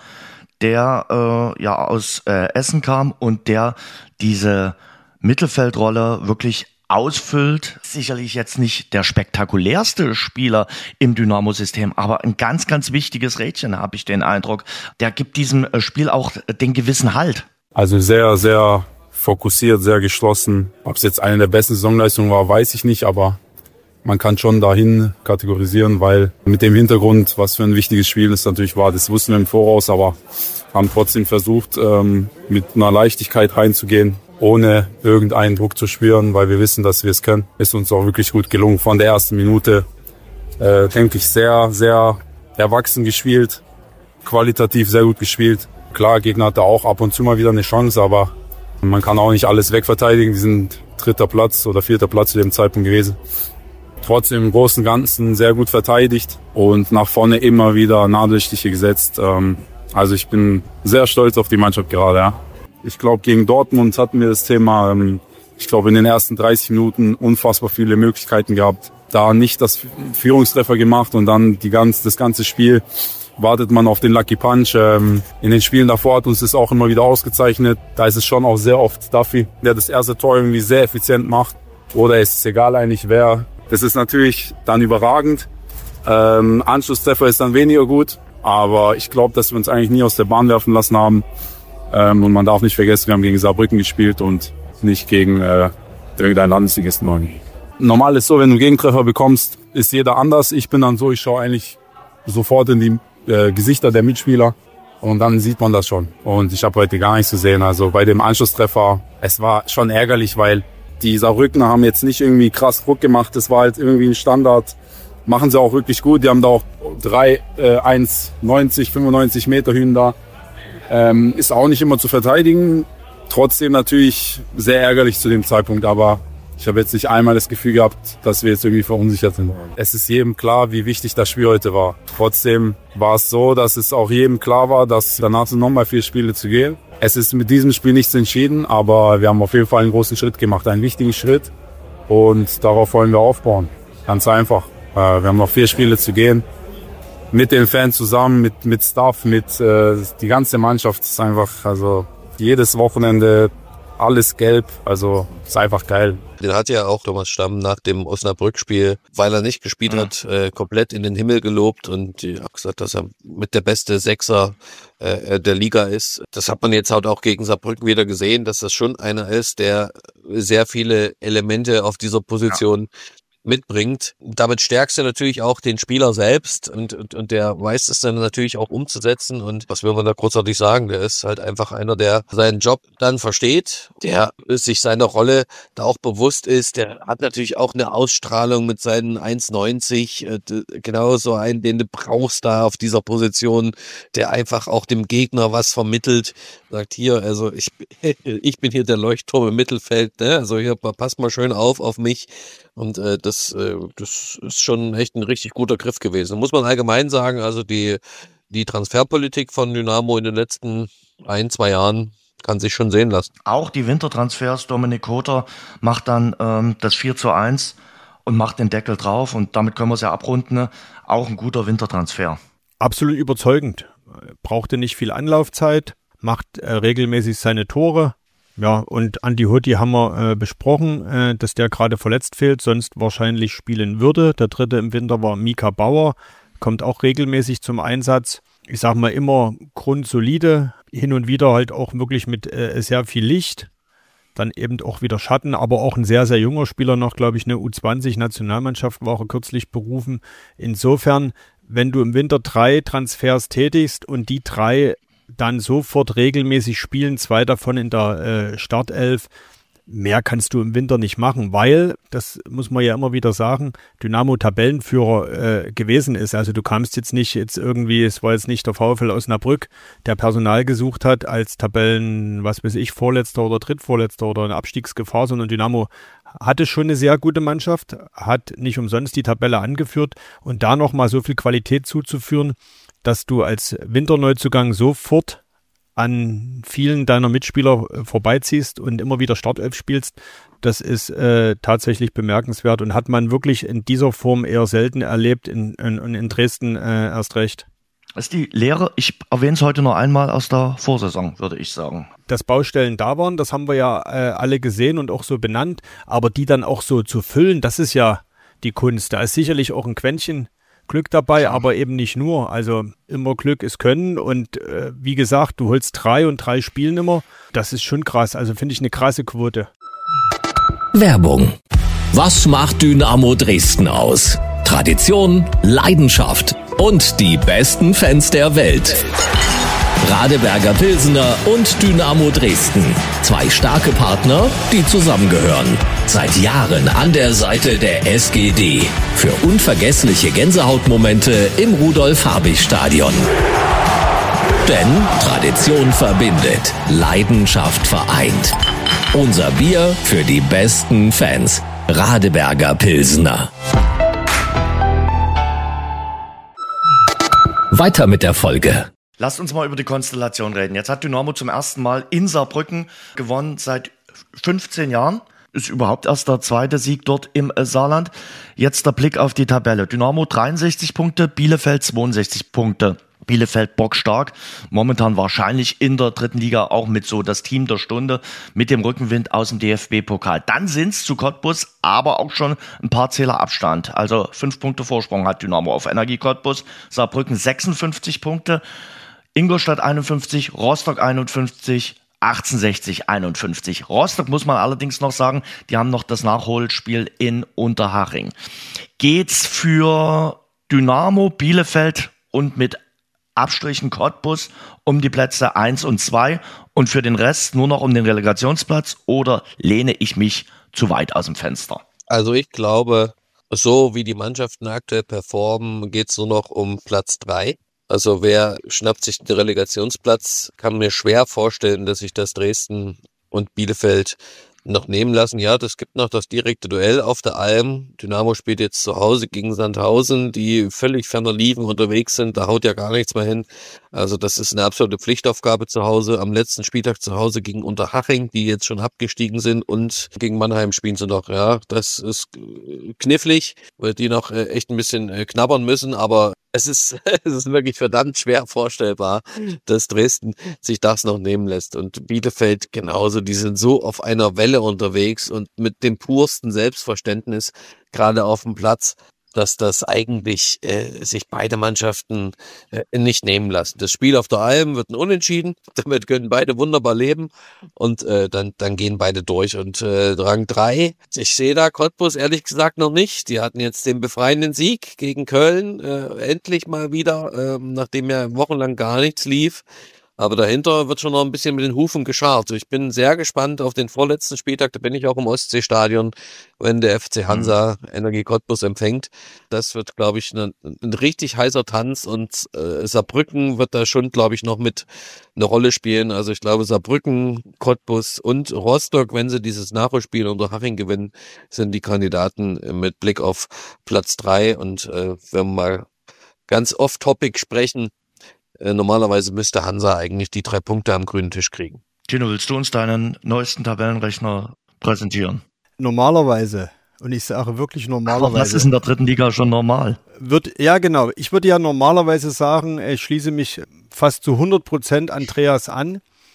B: der äh, ja aus äh, Essen kam und der diese Mittelfeldrolle wirklich ausfüllt. Sicherlich jetzt nicht der spektakulärste Spieler im Dynamo-System, aber ein ganz, ganz wichtiges Rädchen, habe ich den Eindruck. Der gibt diesem Spiel auch den gewissen Halt.
H: Also sehr, sehr fokussiert, sehr geschlossen. Ob es jetzt eine der besten Saisonleistungen war, weiß ich nicht, aber man kann schon dahin kategorisieren, weil mit dem Hintergrund, was für ein wichtiges Spiel es natürlich war, das wussten wir im Voraus, aber haben trotzdem versucht, mit einer Leichtigkeit reinzugehen, ohne irgendeinen Druck zu spüren, weil wir wissen, dass wir es können. Ist uns auch wirklich gut gelungen. Von der ersten Minute, äh, denke ich, sehr, sehr erwachsen gespielt, qualitativ sehr gut gespielt. Klar, Gegner hatte auch ab und zu mal wieder eine Chance, aber man kann auch nicht alles wegverteidigen. Die sind dritter Platz oder vierter Platz zu dem Zeitpunkt gewesen. Trotzdem im Großen und Ganzen sehr gut verteidigt und nach vorne immer wieder Nadelstiche gesetzt. Ähm, also ich bin sehr stolz auf die Mannschaft gerade, ja. Ich glaube, gegen Dortmund hatten wir das Thema, ich glaube, in den ersten dreißig Minuten unfassbar viele Möglichkeiten gehabt. Da nicht das Führungstreffer gemacht und dann die ganz, das ganze Spiel wartet man auf den Lucky Punch. In den Spielen davor hat uns das auch immer wieder ausgezeichnet. Da ist es schon auch sehr oft Duffy, der das erste Tor irgendwie sehr effizient macht. Oder ist es egal eigentlich wer. Das ist natürlich dann überragend. Ähm, Anschlusstreffer ist dann weniger gut. Aber ich glaube, dass wir uns eigentlich nie aus der Bahn werfen lassen haben. Ähm, und man darf nicht vergessen, wir haben gegen Saarbrücken gespielt und nicht gegen äh, irgendeinen Landesligisten. Normal ist so, wenn du einen Gegentreffer bekommst, ist jeder anders. Ich bin dann so, ich schaue eigentlich sofort in die äh, Gesichter der Mitspieler und dann sieht man das schon. Und ich habe heute gar nichts zu sehen. Also bei dem Anschlusstreffer, es war schon ärgerlich, weil die Saarbrückner haben jetzt nicht irgendwie krass Druck gemacht. Das war halt irgendwie ein Standard. Machen sie auch wirklich gut. Die haben da auch drei, äh, eins neunzig, fünfundneunzig Meter Hühn da. Ähm, ist auch nicht immer zu verteidigen. Trotzdem natürlich sehr ärgerlich zu dem Zeitpunkt, aber ich habe jetzt nicht einmal das Gefühl gehabt, dass wir jetzt irgendwie verunsichert sind. Es ist jedem klar, wie wichtig das Spiel heute war. Trotzdem war es so, dass es auch jedem klar war, dass danach sind nochmal vier Spiele zu gehen. Es ist mit diesem Spiel nichts entschieden, aber wir haben auf jeden Fall einen großen Schritt gemacht, einen wichtigen Schritt, und darauf wollen wir aufbauen. Ganz einfach. Wir haben noch vier Spiele zu gehen. Mit den Fans zusammen, mit, mit Staff, mit äh, die ganze Mannschaft. Ist einfach, also jedes Wochenende alles gelb, also ist einfach geil.
D: Den hat ja auch Thomas Stamm nach dem Osnabrück-Spiel, weil er nicht gespielt ja. hat, äh, komplett in den Himmel gelobt und äh, hat gesagt, dass er mit der beste Sechser äh, der Liga ist. Das hat man jetzt halt auch gegen Saarbrücken wieder gesehen, dass das schon einer ist, der sehr viele Elemente auf dieser Position ja. mitbringt. Damit stärkst du natürlich auch den Spieler selbst und, und, und der weiß es dann natürlich auch umzusetzen, und was will man da großartig sagen, der ist halt einfach einer, der seinen Job dann versteht, der sich seiner Rolle da auch bewusst ist, der hat natürlich auch eine Ausstrahlung mit seinen eins neunzig, genau so einen, den du brauchst da auf dieser Position, der einfach auch dem Gegner was vermittelt, sagt hier, also ich, ich bin hier der Leuchtturm im Mittelfeld, ne? Also hier, passt mal schön auf auf mich. Und äh, das, äh, das ist schon echt ein richtig guter Griff gewesen. Muss man allgemein sagen, also die, die Transferpolitik von Dynamo in den letzten ein, zwei Jahren kann sich schon sehen lassen.
B: Auch die Wintertransfers, Dominik Koter macht dann ähm, das vier zu eins und macht den Deckel drauf, und damit können wir es ja abrunden. Ne? Auch ein guter Wintertransfer.
C: Absolut überzeugend. Brauchte nicht viel Anlaufzeit, macht äh, regelmäßig seine Tore. Ja, und Andi Hutti haben wir äh, besprochen, äh, dass der gerade verletzt fehlt, sonst wahrscheinlich spielen würde. Der dritte im Winter war Mika Bauer, kommt auch regelmäßig zum Einsatz. Ich sag mal immer grundsolide, hin und wieder halt auch wirklich mit äh, sehr viel Licht. Dann eben auch wieder Schatten, aber auch ein sehr, sehr junger Spieler noch, glaube ich, eine U zwanzig Nationalmannschaft war er kürzlich berufen. Insofern, wenn du im Winter drei Transfers tätigst und die drei dann sofort regelmäßig spielen, zwei davon in der äh, Startelf, mehr kannst du im Winter nicht machen, weil, das muss man ja immer wieder sagen, Dynamo Tabellenführer äh, gewesen ist. Also du kamst jetzt nicht jetzt irgendwie, es war jetzt nicht der VfL Osnabrück, der Personal gesucht hat als Tabellen, was weiß ich, Vorletzter oder Drittvorletzter oder eine Abstiegsgefahr, sondern Dynamo hatte schon eine sehr gute Mannschaft, hat nicht umsonst die Tabelle angeführt und da nochmal so viel Qualität zuzuführen, dass du als Winterneuzugang sofort an vielen deiner Mitspieler äh, vorbeiziehst und immer wieder Startelf spielst, das ist äh, tatsächlich bemerkenswert und hat man wirklich in dieser Form eher selten erlebt, in, in, in Dresden äh, erst recht.
B: Das ist die Lehre, ich erwähne es heute noch einmal aus der Vorsaison, würde ich sagen.
C: Dass Baustellen da waren, das haben wir ja äh, alle gesehen und auch so benannt, aber die dann auch so zu füllen, das ist ja die Kunst. Da ist sicherlich auch ein Quäntchen Glück dabei, aber eben nicht nur. Also immer Glück ist Können und äh, wie gesagt, du holst drei und drei spielen immer. Das ist schon krass. Also finde ich eine krasse Quote.
A: Werbung. Was macht Dynamo Dresden aus? Tradition, Leidenschaft und die besten Fans der Welt. Radeberger Pilsener und Dynamo Dresden. Zwei starke Partner, die zusammengehören. Seit Jahren an der Seite der S G D. Für unvergessliche Gänsehautmomente im Rudolf-Habich-Stadion. Denn Tradition verbindet, Leidenschaft vereint. Unser Bier für die besten Fans. Radeberger Pilsener. Weiter mit der Folge.
B: Lasst uns mal über die Konstellation reden. Jetzt hat Dynamo zum ersten Mal in Saarbrücken gewonnen seit fünfzehn Jahren. Ist überhaupt erst der zweite Sieg dort im Saarland. Jetzt der Blick auf die Tabelle. Dynamo dreiundsechzig Punkte, Bielefeld zweiundsechzig Punkte. Bielefeld bockstark, momentan wahrscheinlich in der dritten Liga auch mit so das Team der Stunde mit dem Rückenwind aus dem D F B-Pokal. Dann sind's zu Cottbus, aber auch schon ein paar Zähler Abstand. Also fünf Punkte Vorsprung hat Dynamo auf Energie Cottbus, Saarbrücken sechsundfünfzig Punkte, Ingolstadt einundfünfzig, Rostock einundfünfzig, achtundsechzig einundfünfzig. Rostock muss man allerdings noch sagen, die haben noch das Nachholspiel in Unterhaching. Geht's für Dynamo, Bielefeld und mit Abstrichen Cottbus um die Plätze eins und zwei und für den Rest nur noch um den Relegationsplatz oder lehne ich mich zu weit aus dem Fenster?
D: Also ich glaube, so wie die Mannschaften aktuell performen, geht es nur noch um Platz drei. Also wer schnappt sich den Relegationsplatz, kann mir schwer vorstellen, dass sich das Dresden und Bielefeld noch nehmen lassen. Ja, das gibt noch das direkte Duell auf der Alm. Dynamo spielt jetzt zu Hause gegen Sandhausen, die völlig ferner liefen unterwegs sind. Da haut ja gar nichts mehr hin. Also das ist eine absolute Pflichtaufgabe zu Hause. Am letzten Spieltag zu Hause gegen Unterhaching, die jetzt schon abgestiegen sind, und gegen Mannheim spielen sie noch. Ja, das ist knifflig, weil die noch echt ein bisschen knabbern müssen, aber es ist, es ist wirklich verdammt schwer vorstellbar, dass Dresden sich das noch nehmen lässt. Und Bielefeld genauso, die sind so auf einer Welle unterwegs und mit dem pursten Selbstverständnis gerade auf dem Platz, dass das eigentlich äh, sich beide Mannschaften äh, nicht nehmen lassen. Das Spiel auf der Alm wird ein Unentschieden, damit können beide wunderbar leben und äh, dann dann gehen beide durch. Und äh, Rang drei, ich sehe da Cottbus ehrlich gesagt noch nicht. Die hatten jetzt den befreienden Sieg gegen Köln, äh, endlich mal wieder, äh, nachdem ja wochenlang gar nichts lief. Aber dahinter wird schon noch ein bisschen mit den Hufen gescharrt. Ich bin sehr gespannt auf den vorletzten Spieltag. Da bin ich auch im Ostseestadion, wenn der F C Hansa mhm. Energie Cottbus empfängt. Das wird, glaube ich, ein, ein richtig heißer Tanz. Und äh, Saarbrücken wird da schon, glaube ich, noch mit eine Rolle spielen. Also ich glaube, Saarbrücken, Cottbus und Rostock, wenn sie dieses Nachholspiel unter Haching gewinnen, sind die Kandidaten mit Blick auf Platz drei. Und äh, wenn wir mal ganz off-topic sprechen, normalerweise müsste Hansa eigentlich die drei Punkte am grünen Tisch kriegen.
B: Tino, willst du uns deinen neuesten Tabellenrechner präsentieren?
C: Normalerweise, und ich sage wirklich normalerweise.
B: Aber was ist in der dritten Liga schon normal?
C: Wird, ja, genau. Ich würde ja normalerweise sagen, ich schließe mich fast zu hundert Prozent Andreas an.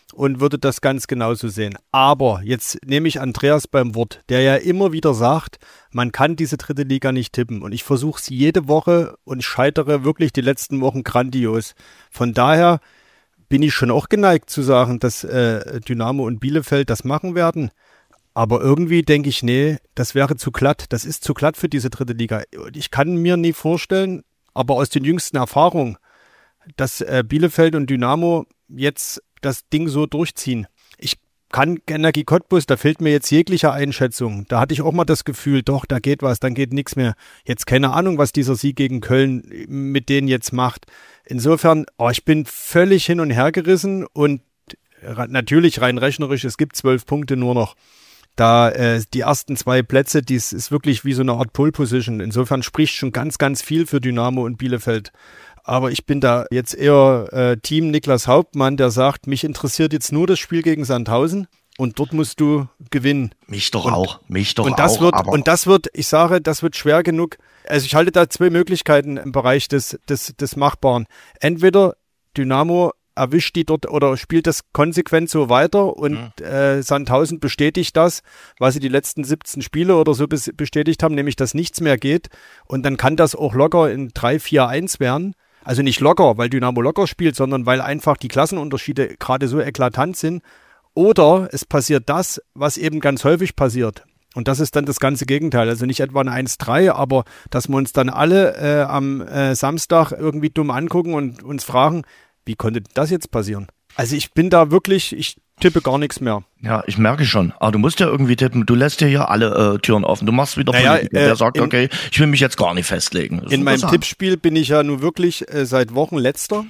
C: und würde das ganz genauso sehen. Aber jetzt nehme ich Andreas beim Wort, der ja immer wieder sagt, man kann diese dritte Liga nicht tippen. Und ich versuche es jede Woche und scheitere wirklich die letzten Wochen grandios. Von daher bin ich schon auch geneigt zu sagen, dass äh, Dynamo und Bielefeld das machen werden. Aber irgendwie denke ich, nee, das wäre zu glatt. Das ist zu glatt für diese dritte Liga. Ich kann mir nie vorstellen, aber aus den jüngsten Erfahrungen, dass äh, Bielefeld und Dynamo jetzt das Ding so durchziehen. Ich kann Energie Cottbus, da fehlt mir jetzt jegliche Einschätzung. Da hatte ich auch mal das Gefühl, doch, da geht was, dann geht nichts mehr. Jetzt keine Ahnung, was dieser Sieg gegen Köln mit denen jetzt macht. Insofern, oh, ich bin völlig hin und her gerissen und natürlich rein rechnerisch, es gibt zwölf Punkte nur noch. Da äh, die ersten zwei Plätze, dies ist wirklich wie so eine Art Pole Position. Insofern spricht schon ganz, ganz viel für Dynamo und Bielefeld. Aber ich bin da jetzt eher äh, Team Niklas Hauptmann, der sagt, mich interessiert jetzt nur das Spiel gegen Sandhausen und dort musst du gewinnen.
B: Mich doch
C: und,
B: auch, mich doch
C: und das
B: auch.
C: Wird,
B: aber
C: und das wird, ich sage, das wird schwer genug. Also ich halte da zwei Möglichkeiten im Bereich des, des, des Machbaren. Entweder Dynamo erwischt die dort oder spielt das konsequent so weiter und mhm. äh, Sandhausen bestätigt das, was sie die letzten siebzehn Spiele oder so bis, bestätigt haben, nämlich dass nichts mehr geht und dann kann das auch locker in drei vier eins werden. Also nicht locker, weil Dynamo locker spielt, sondern weil einfach die Klassenunterschiede gerade so eklatant sind. Oder es passiert das, was eben ganz häufig passiert. Und das ist dann das ganze Gegenteil. Also nicht etwa ein eins drei, aber dass wir uns dann alle äh, am äh, Samstag irgendwie dumm angucken und uns fragen, wie konnte das jetzt passieren? Also ich bin da wirklich, ich tippe gar nichts mehr.
B: Ja, ich merke schon. Aber du musst ja irgendwie tippen. Du lässt ja hier alle äh, Türen offen. Du machst wieder
C: naja,
B: Politiker,
C: äh,
B: der sagt,
C: in,
B: okay, ich will mich jetzt gar nicht festlegen.
C: In meinem Tippspiel bin ich ja nun wirklich äh, seit Wochen Letzter.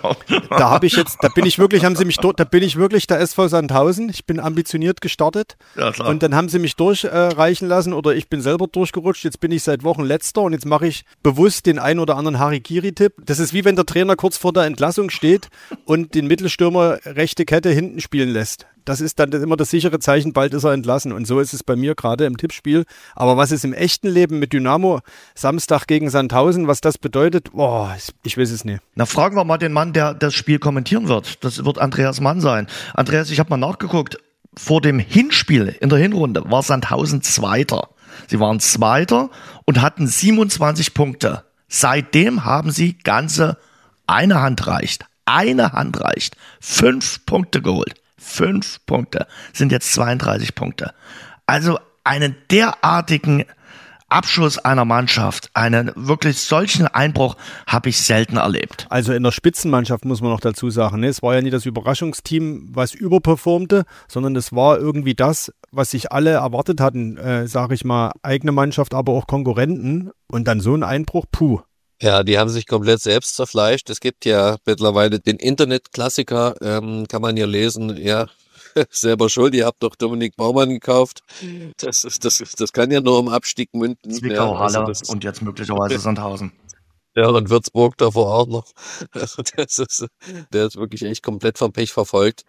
C: Da habe ich jetzt, da bin ich wirklich, haben sie mich dort, da bin ich wirklich der S V Sandhausen. Ich bin ambitioniert gestartet.
B: Ja, klar.
C: Und dann haben sie mich durchreichen äh, lassen oder ich bin selber durchgerutscht. Jetzt bin ich seit Wochen Letzter und jetzt mache ich bewusst den ein oder anderen Harikiri-Tipp. Das ist wie wenn der Trainer kurz vor der Entlassung steht und den Mittelstürmer rechte Kette hinten spielen lässt. Das ist dann immer das sichere Zeichen, bald ist er entlassen. Und so ist es bei mir gerade im Tippspiel. Aber was es im echten Leben mit Dynamo Samstag gegen Sandhausen, was das bedeutet, boah, ich weiß es nicht.
B: Na, fragen wir mal den Mann, der das Spiel kommentieren wird. Das wird Andreas Mann sein. Andreas, ich habe mal nachgeguckt. Vor dem Hinspiel in der Hinrunde war Sandhausen Zweiter. Sie waren Zweiter und hatten siebenundzwanzig Punkte. Seitdem haben sie ganze eine Hand reicht. Eine Hand reicht. Fünf Punkte geholt. Fünf Punkte sind jetzt zweiunddreißig Punkte. Also einen derartigen Abschuss einer Mannschaft, einen wirklich solchen Einbruch habe ich selten erlebt.
C: Also in der Spitzenmannschaft muss man noch dazu sagen, ne? Es war ja nicht das Überraschungsteam, was überperformte, sondern es war irgendwie das, was sich alle erwartet hatten, äh, sage ich mal, eigene Mannschaft, aber auch Konkurrenten und dann so ein Einbruch, puh.
D: Ja, die haben sich komplett selbst zerfleischt. Es gibt ja mittlerweile den Internetklassiker, ähm, kann man ja lesen, ja, selber schuld, ihr habt doch Dominik Baumann gekauft. Das ist, das, das kann ja nur um Abstieg münden.
B: Zwickau,
D: ja,
B: Halle
D: also
B: und jetzt möglicherweise Sandhausen.
D: Ja, und Würzburg davor auch noch. Also das ist, der ist wirklich echt komplett vom Pech verfolgt.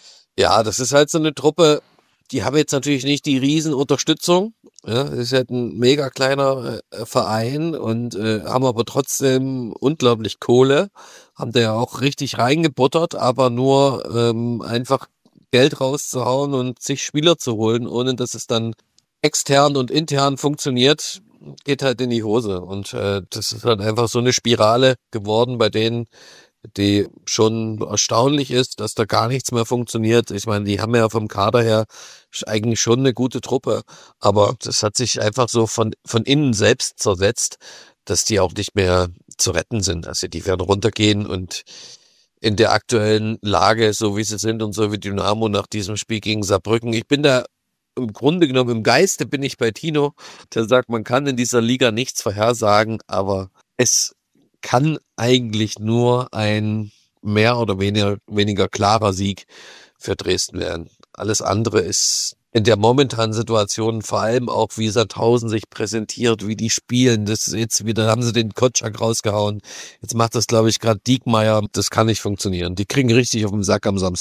D: Ja, das ist halt so eine Truppe, die haben jetzt natürlich nicht die Riesenunterstützung. Ja, das ist halt ein mega kleiner äh, Verein und äh, haben aber trotzdem unglaublich Kohle. Haben da ja auch richtig reingebuttert, aber nur ähm, einfach Geld rauszuhauen und sich Spieler zu holen, ohne dass es dann extern und intern funktioniert, geht halt in die Hose. Und äh, das ist halt einfach so eine Spirale geworden bei denen, die schon erstaunlich ist, dass da gar nichts mehr funktioniert. Ich meine, die haben ja vom Kader her eigentlich schon eine gute Truppe, aber das hat sich einfach so von, von innen selbst zersetzt, dass die auch nicht mehr zu retten sind. Also die werden runtergehen und in der aktuellen Lage, so wie sie sind und so wie Dynamo nach diesem Spiel gegen Saarbrücken. Ich bin da im Grunde genommen im Geiste bin ich bei Tino, der sagt, man kann in dieser Liga nichts vorhersagen, aber es kann eigentlich nur ein mehr oder weniger, weniger klarer Sieg für Dresden werden. Alles andere ist in der momentanen Situation, vor allem auch wie Sandhausen sich präsentiert, wie die spielen, das ist jetzt wieder, haben sie den Kotschak rausgehauen. Jetzt macht das, glaube ich, gerade Diekmeyer. Das kann nicht funktionieren. Die kriegen richtig auf den Sack am Samstag.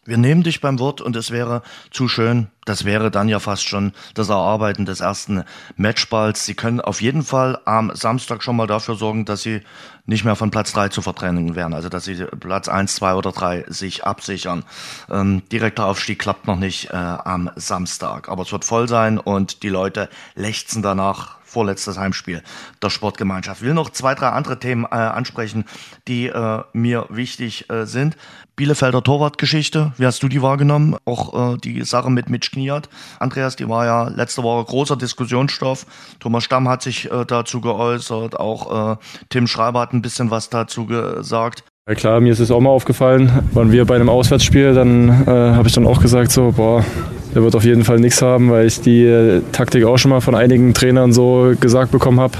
B: Wir nehmen dich beim Wort und es wäre zu schön. Das wäre dann ja fast schon das Erarbeiten des ersten Matchballs. Sie können auf jeden Fall am Samstag schon mal dafür sorgen, dass sie nicht mehr von Platz drei zu verdrängen werden. Also dass sie Platz eins, zwei oder drei sich absichern. Ähm, direkter Aufstieg klappt noch nicht äh, am Samstag. Aber es wird voll sein und die Leute lechzen danach. Vorletztes Heimspiel der Sportgemeinschaft. Ich will noch zwei, drei andere Themen äh, ansprechen, die äh, mir wichtig äh, sind. Bielefelder Torwartgeschichte, wie hast du die wahrgenommen? Auch äh, die Sache mit Mitch Kniat. Andreas, die war ja letzte Woche großer Diskussionsstoff. Thomas Stamm hat sich äh, dazu geäußert, auch äh, Tim Schreiber hat ein bisschen was dazu gesagt.
I: Ja klar, mir ist es auch mal aufgefallen, waren wir bei einem Auswärtsspiel, dann äh, habe ich dann auch gesagt, so, boah, der wird auf jeden Fall nichts haben, weil ich die äh, Taktik auch schon mal von einigen Trainern so gesagt bekommen habe.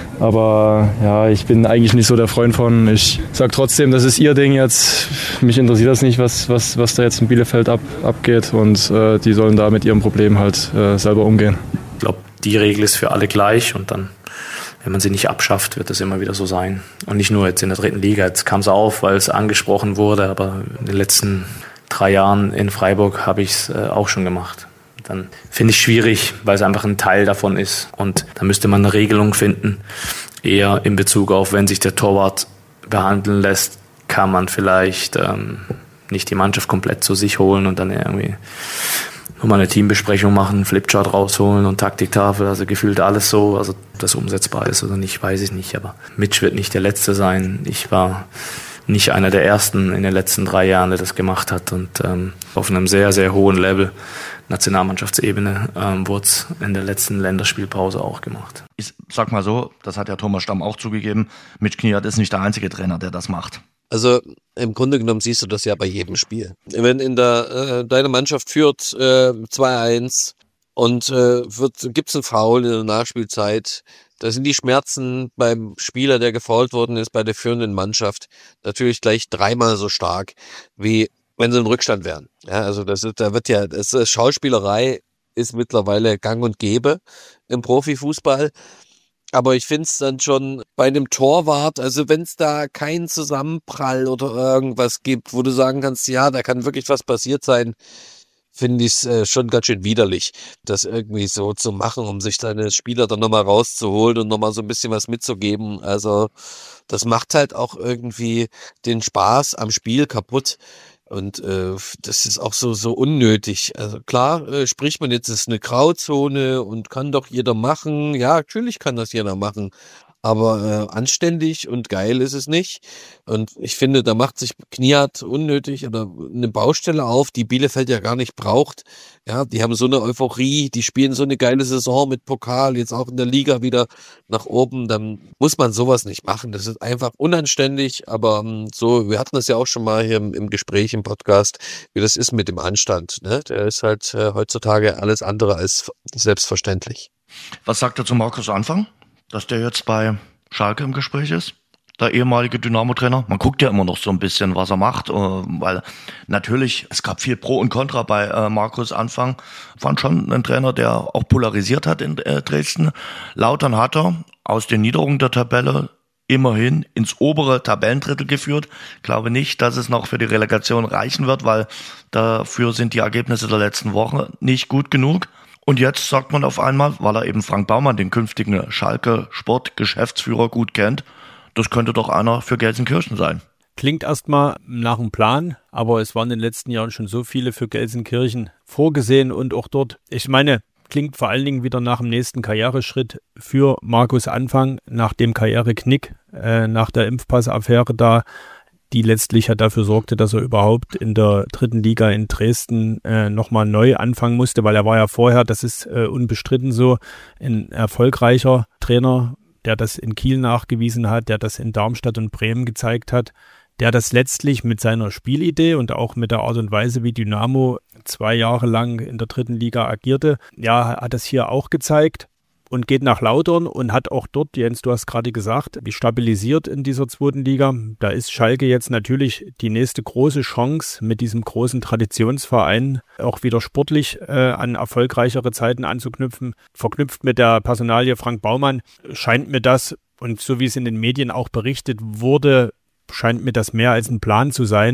I: Aber ja, ich bin eigentlich nicht so der Freund von. Ich sage trotzdem, das ist ihr Ding jetzt. Mich interessiert das nicht, was, was, was da jetzt in Bielefeld ab, abgeht und äh, die sollen da mit ihrem Problem halt äh, selber umgehen.
E: Ich glaube, die Regel ist für alle gleich und dann, wenn man sie nicht abschafft, wird das immer wieder so sein. Und nicht nur jetzt in der dritten Liga. Jetzt kam es auf, weil es angesprochen wurde, aber in den letzten drei Jahren in Freiburg habe ich es äh, auch schon gemacht. Dann finde ich schwierig, weil es einfach ein Teil davon ist. Und da müsste man eine Regelung finden, eher in Bezug auf, wenn sich der Torwart behandeln lässt, kann man vielleicht ähm, nicht die Mannschaft komplett zu sich holen und dann irgendwie nochmal eine Teambesprechung machen, einen Flipchart rausholen und Taktiktafel, also gefühlt alles so. Also ob das umsetzbar ist oder nicht, weiß ich nicht. Aber Mitch wird nicht der Letzte sein. Ich war nicht einer der Ersten in den letzten drei Jahren, der das gemacht hat. Und ähm, auf einem sehr, sehr hohen Level, Nationalmannschaftsebene, ähm, wurde es in der letzten Länderspielpause auch gemacht.
B: Ich sag mal so, das hat ja Thomas Stamm auch zugegeben, Mitch Kniat ist nicht der einzige Trainer, der das macht.
D: Also im Grunde genommen siehst du das ja bei jedem Spiel. Wenn in der äh, deine Mannschaft führt äh, zwei eins und äh, gibt es einen Foul in der Nachspielzeit, da sind die Schmerzen beim Spieler, der gefoult worden ist, bei der führenden Mannschaft natürlich gleich dreimal so stark, wie wenn sie im Rückstand wären. Ja, also das ist, da wird ja, das ist, Schauspielerei ist mittlerweile gang und gäbe im Profifußball. Aber ich finde es dann schon bei einem Torwart, also wenn es da keinen Zusammenprall oder irgendwas gibt, wo du sagen kannst, ja, da kann wirklich was passiert sein, finde ich es äh, schon ganz schön widerlich, das irgendwie so zu machen, um sich seine Spieler dann nochmal rauszuholen und nochmal so ein bisschen was mitzugeben. Also das macht halt auch irgendwie den Spaß am Spiel kaputt. Und äh, das ist auch so so unnötig. Also klar, äh, spricht man jetzt, es ist eine Grauzone und kann doch jeder machen. Ja, natürlich kann das jeder machen. Aber äh, anständig und geil ist es nicht. Und ich finde, da macht sich Kniat unnötig oder eine Baustelle auf, die Bielefeld ja gar nicht braucht. Ja, die haben so eine Euphorie, die spielen so eine geile Saison mit Pokal, jetzt auch in der Liga wieder nach oben. Dann muss man sowas nicht machen. Das ist einfach unanständig. Aber ähm, so, wir hatten das ja auch schon mal hier im, im Gespräch im Podcast, wie das ist mit dem Anstand. Ne? Der ist halt äh, heutzutage alles andere als selbstverständlich.
B: Was sagt er zu Markus Anfang? Dass der jetzt bei Schalke im Gespräch ist, der ehemalige Dynamo-Trainer. Man guckt ja immer noch so ein bisschen, was er macht, weil natürlich, es gab viel Pro und Contra bei äh, Markus Anfang. Fand schon ein Trainer, der auch polarisiert hat in äh, Dresden. Lautern hat er aus den Niederungen der Tabelle immerhin ins obere Tabellendrittel geführt. Ich glaube nicht, dass es noch für die Relegation reichen wird, weil dafür sind die Ergebnisse der letzten Woche nicht gut genug. Und jetzt sagt man auf einmal, weil er eben Frank Baumann, den künftigen Schalke-Sportgeschäftsführer, gut kennt, das könnte doch einer für Gelsenkirchen sein.
C: Klingt erstmal nach einem Plan, aber es waren in den letzten Jahren schon so viele für Gelsenkirchen vorgesehen und auch dort, ich meine, klingt vor allen Dingen wieder nach dem nächsten Karriereschritt für Markus Anfang, nach dem Karriereknick, äh, nach der Impfpass-Affäre da, die letztlich ja dafür sorgte, dass er überhaupt in der dritten Liga in Dresden äh, nochmal neu anfangen musste, weil er war ja vorher, das ist äh, unbestritten so, ein erfolgreicher Trainer, der das in Kiel nachgewiesen hat, der das in Darmstadt und Bremen gezeigt hat, der das letztlich mit seiner Spielidee und auch mit der Art und Weise, wie Dynamo zwei Jahre lang in der dritten Liga agierte, ja, hat das hier auch gezeigt. Und geht nach Lautern und hat auch dort, Jens, du hast gerade gesagt, stabilisiert in dieser zweiten Liga. Da ist Schalke jetzt natürlich die nächste große Chance, mit diesem großen Traditionsverein auch wieder sportlich äh, an erfolgreichere Zeiten anzuknüpfen. Verknüpft mit der Personalie Frank Baumann scheint mir das, und so wie es in den Medien auch berichtet wurde, scheint mir das mehr als ein Plan zu sein,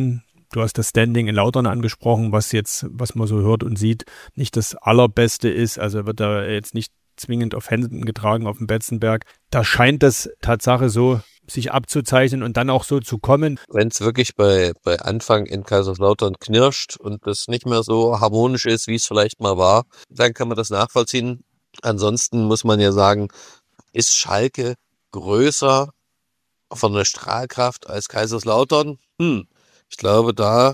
C: Du hast das Standing in Lautern angesprochen, was jetzt, was man so hört und sieht, nicht das Allerbeste ist. Also wird er jetzt nicht zwingend auf Händen getragen auf dem Betzenberg. Da scheint das Tatsache so sich abzuzeichnen und dann auch so zu kommen.
D: Wenn es wirklich bei, bei Anfang in Kaiserslautern knirscht und das nicht mehr so harmonisch ist, wie es vielleicht mal war, dann kann man das nachvollziehen. Ansonsten muss man ja sagen, ist Schalke größer von der Strahlkraft als Kaiserslautern? Hm, ich glaube, da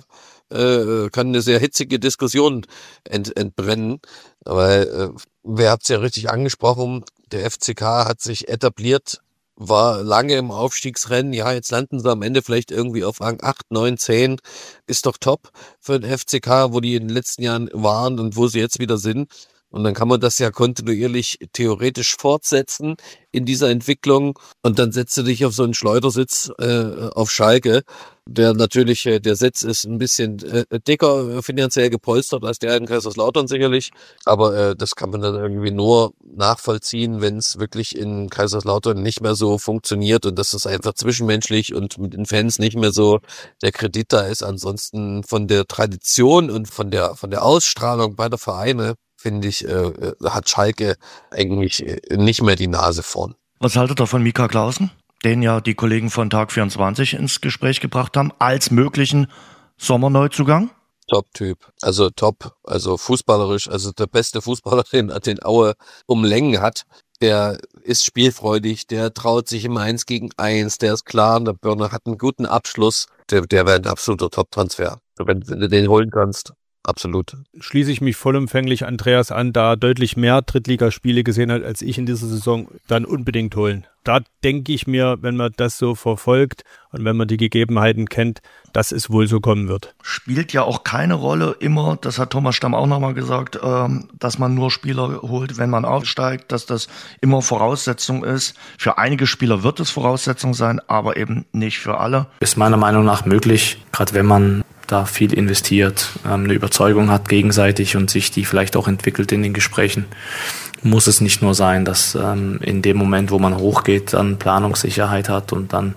D: äh, kann eine sehr hitzige Diskussion ent, entbrennen, weil äh, wer hat es ja richtig angesprochen, der F C K hat sich etabliert, war lange im Aufstiegsrennen, ja, jetzt landen sie am Ende vielleicht irgendwie auf Rang acht, neun, zehn, ist doch top für den F C K, wo die in den letzten Jahren waren und wo sie jetzt wieder sind. Und dann kann man das ja kontinuierlich theoretisch fortsetzen in dieser Entwicklung. Und dann setzt du dich auf so einen Schleudersitz äh, auf Schalke, der natürlich, äh, der Sitz ist ein bisschen äh, dicker äh, finanziell gepolstert als der in Kaiserslautern sicherlich. Aber äh, das kann man dann irgendwie nur nachvollziehen, wenn es wirklich in Kaiserslautern nicht mehr so funktioniert und dass es einfach zwischenmenschlich und mit den Fans nicht mehr so der Kredit da ist. Ansonsten von der Tradition und von der von der Ausstrahlung beider Vereine finde ich, äh, hat Schalke eigentlich nicht mehr die Nase vorn.
B: Was haltet ihr von Mika Clausen, den ja die Kollegen von Tag vierundzwanzig ins Gespräch gebracht haben, als möglichen Sommerneuzugang?
D: Top-Typ, also top, also fußballerisch, also der beste Fußballer, den, den Aue um Längen hat. Der ist spielfreudig, der traut sich im Eins gegen Eins, der ist klar, der Birne hat einen guten Abschluss, der, der wäre ein absoluter Top-Transfer, wenn, wenn du den holen kannst. Absolut.
C: Schließe ich mich vollumfänglich Andreas an, da er deutlich mehr Drittligaspiele gesehen hat, als ich in dieser Saison, dann unbedingt holen. Da denke ich mir, wenn man das so verfolgt und wenn man die Gegebenheiten kennt, dass es wohl so kommen wird.
B: Spielt ja auch keine Rolle immer, das hat Thomas Stamm auch nochmal gesagt, ähm, dass man nur Spieler holt, wenn man aufsteigt, dass das immer Voraussetzung ist. Für einige Spieler wird es Voraussetzung sein, aber eben nicht für alle.
E: Ist meiner Meinung nach möglich, gerade wenn man da viel investiert, eine Überzeugung hat gegenseitig und sich die vielleicht auch entwickelt in den Gesprächen, muss es nicht nur sein, dass ähm, in dem Moment, wo man hochgeht, dann Planungssicherheit hat und dann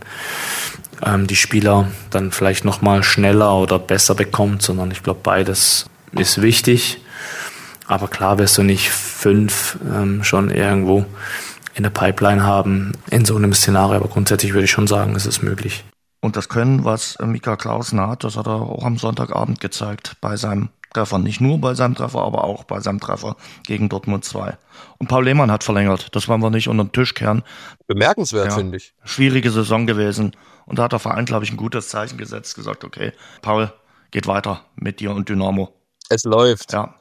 E: ähm, die Spieler dann vielleicht nochmal schneller oder besser bekommt, sondern ich glaube, beides ist wichtig. Aber klar wirst du nicht fünf ähm, schon irgendwo in der Pipeline haben in so einem Szenario, aber grundsätzlich würde ich schon sagen, es ist möglich.
B: Und das Können, was Mika Clausen hat, das hat er auch am Sonntagabend gezeigt bei seinem Treffer. Nicht nur bei seinem Treffer, aber auch bei seinem Treffer gegen Dortmund zwei. Und Paul Lehmann hat verlängert. Das wollen wir nicht unter den Tisch kehren.
D: Bemerkenswert,
B: ja,
D: finde ich.
B: Schwierige Saison gewesen. Und da hat der Verein, glaube ich, ein gutes Zeichen gesetzt, gesagt, okay, Paul, geht weiter mit dir und Dynamo.
D: Es läuft.
B: Ja.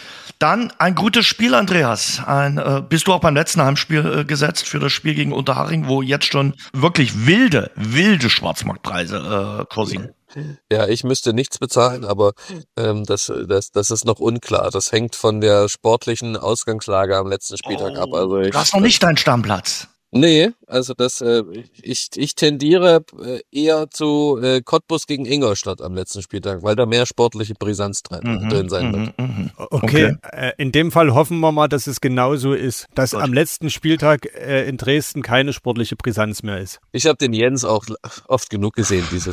B: Dann ein gutes Spiel, Andreas. Ein, äh, bist du auch beim letzten Heimspiel äh, gesetzt für das Spiel gegen Unterhaching, wo jetzt schon wirklich wilde, wilde Schwarzmarktpreise äh, kursieren?
D: Ja, ich müsste nichts bezahlen, aber ähm, das, das, das ist noch unklar. Das hängt von der sportlichen Ausgangslage am letzten Spieltag
B: oh,
D: ab. Also ich,
B: du hast noch nicht deinen Stammplatz.
D: Nee, also das, äh, ich, ich tendiere äh, eher zu äh, Cottbus gegen Ingolstadt am letzten Spieltag, weil da mehr sportliche Brisanz drin,
B: Mhm,
D: drin sein wird.
B: mhm, mhm.
C: Okay, äh, in dem Fall hoffen wir mal, dass es genauso ist, dass
B: Gut.
C: am letzten Spieltag äh, in Dresden keine sportliche Brisanz mehr ist.
D: Ich habe den Jens auch oft genug gesehen dieses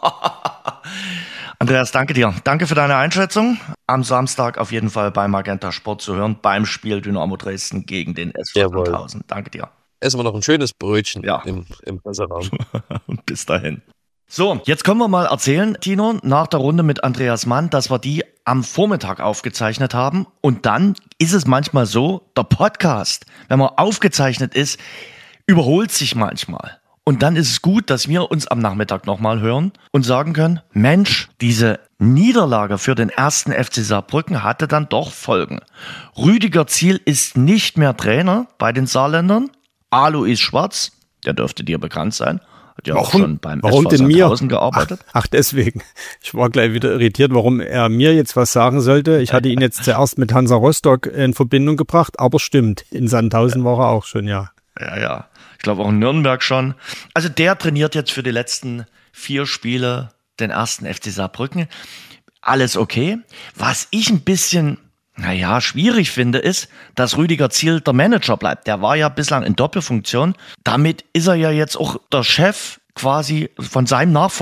D: Mal.
B: Andreas, danke dir. Danke für deine Einschätzung. Am Samstag auf jeden Fall bei Magenta Sport zu hören, beim Spiel Dynamo Dresden gegen den S V Sandhausen. Danke dir.
D: Essen wir noch ein schönes Brötchen
B: ja.
D: im, im Presseraum.
B: Bis dahin. So, jetzt können wir mal erzählen, Tino, nach der Runde mit Andreas Mann, dass wir die am Vormittag aufgezeichnet haben. Und dann ist es manchmal so, der Podcast, wenn man aufgezeichnet ist, überholt sich manchmal. Und dann ist es gut, dass wir uns am Nachmittag nochmal hören und sagen können, Mensch, diese Niederlage für den ersten F C Saarbrücken hatte dann doch Folgen. Rüdiger Ziel ist nicht mehr Trainer bei den Saarländern. Alois Schwarz, der dürfte dir bekannt sein, hat ja
C: warum,
B: auch schon beim
C: warum
B: S V
C: denn
B: Sandhausen
C: mir?
B: gearbeitet.
C: Ach, ach, deswegen. Ich war gleich wieder irritiert, warum er mir jetzt was sagen sollte. Ich hatte ihn jetzt zuerst mit Hansa Rostock in Verbindung gebracht, aber stimmt, in Sandhausen war er auch schon, ja.
B: Ja, ja. Ich glaube auch in Nürnberg schon. Also der trainiert jetzt für die letzten vier Spiele den ersten F C Saarbrücken. Alles okay. Was ich ein bisschen... Naja, schwierig finde ist, dass Rüdiger Ziel der Manager bleibt. Der war ja bislang in Doppelfunktion. Damit ist er ja jetzt auch der Chef quasi von seinem Nachfolger.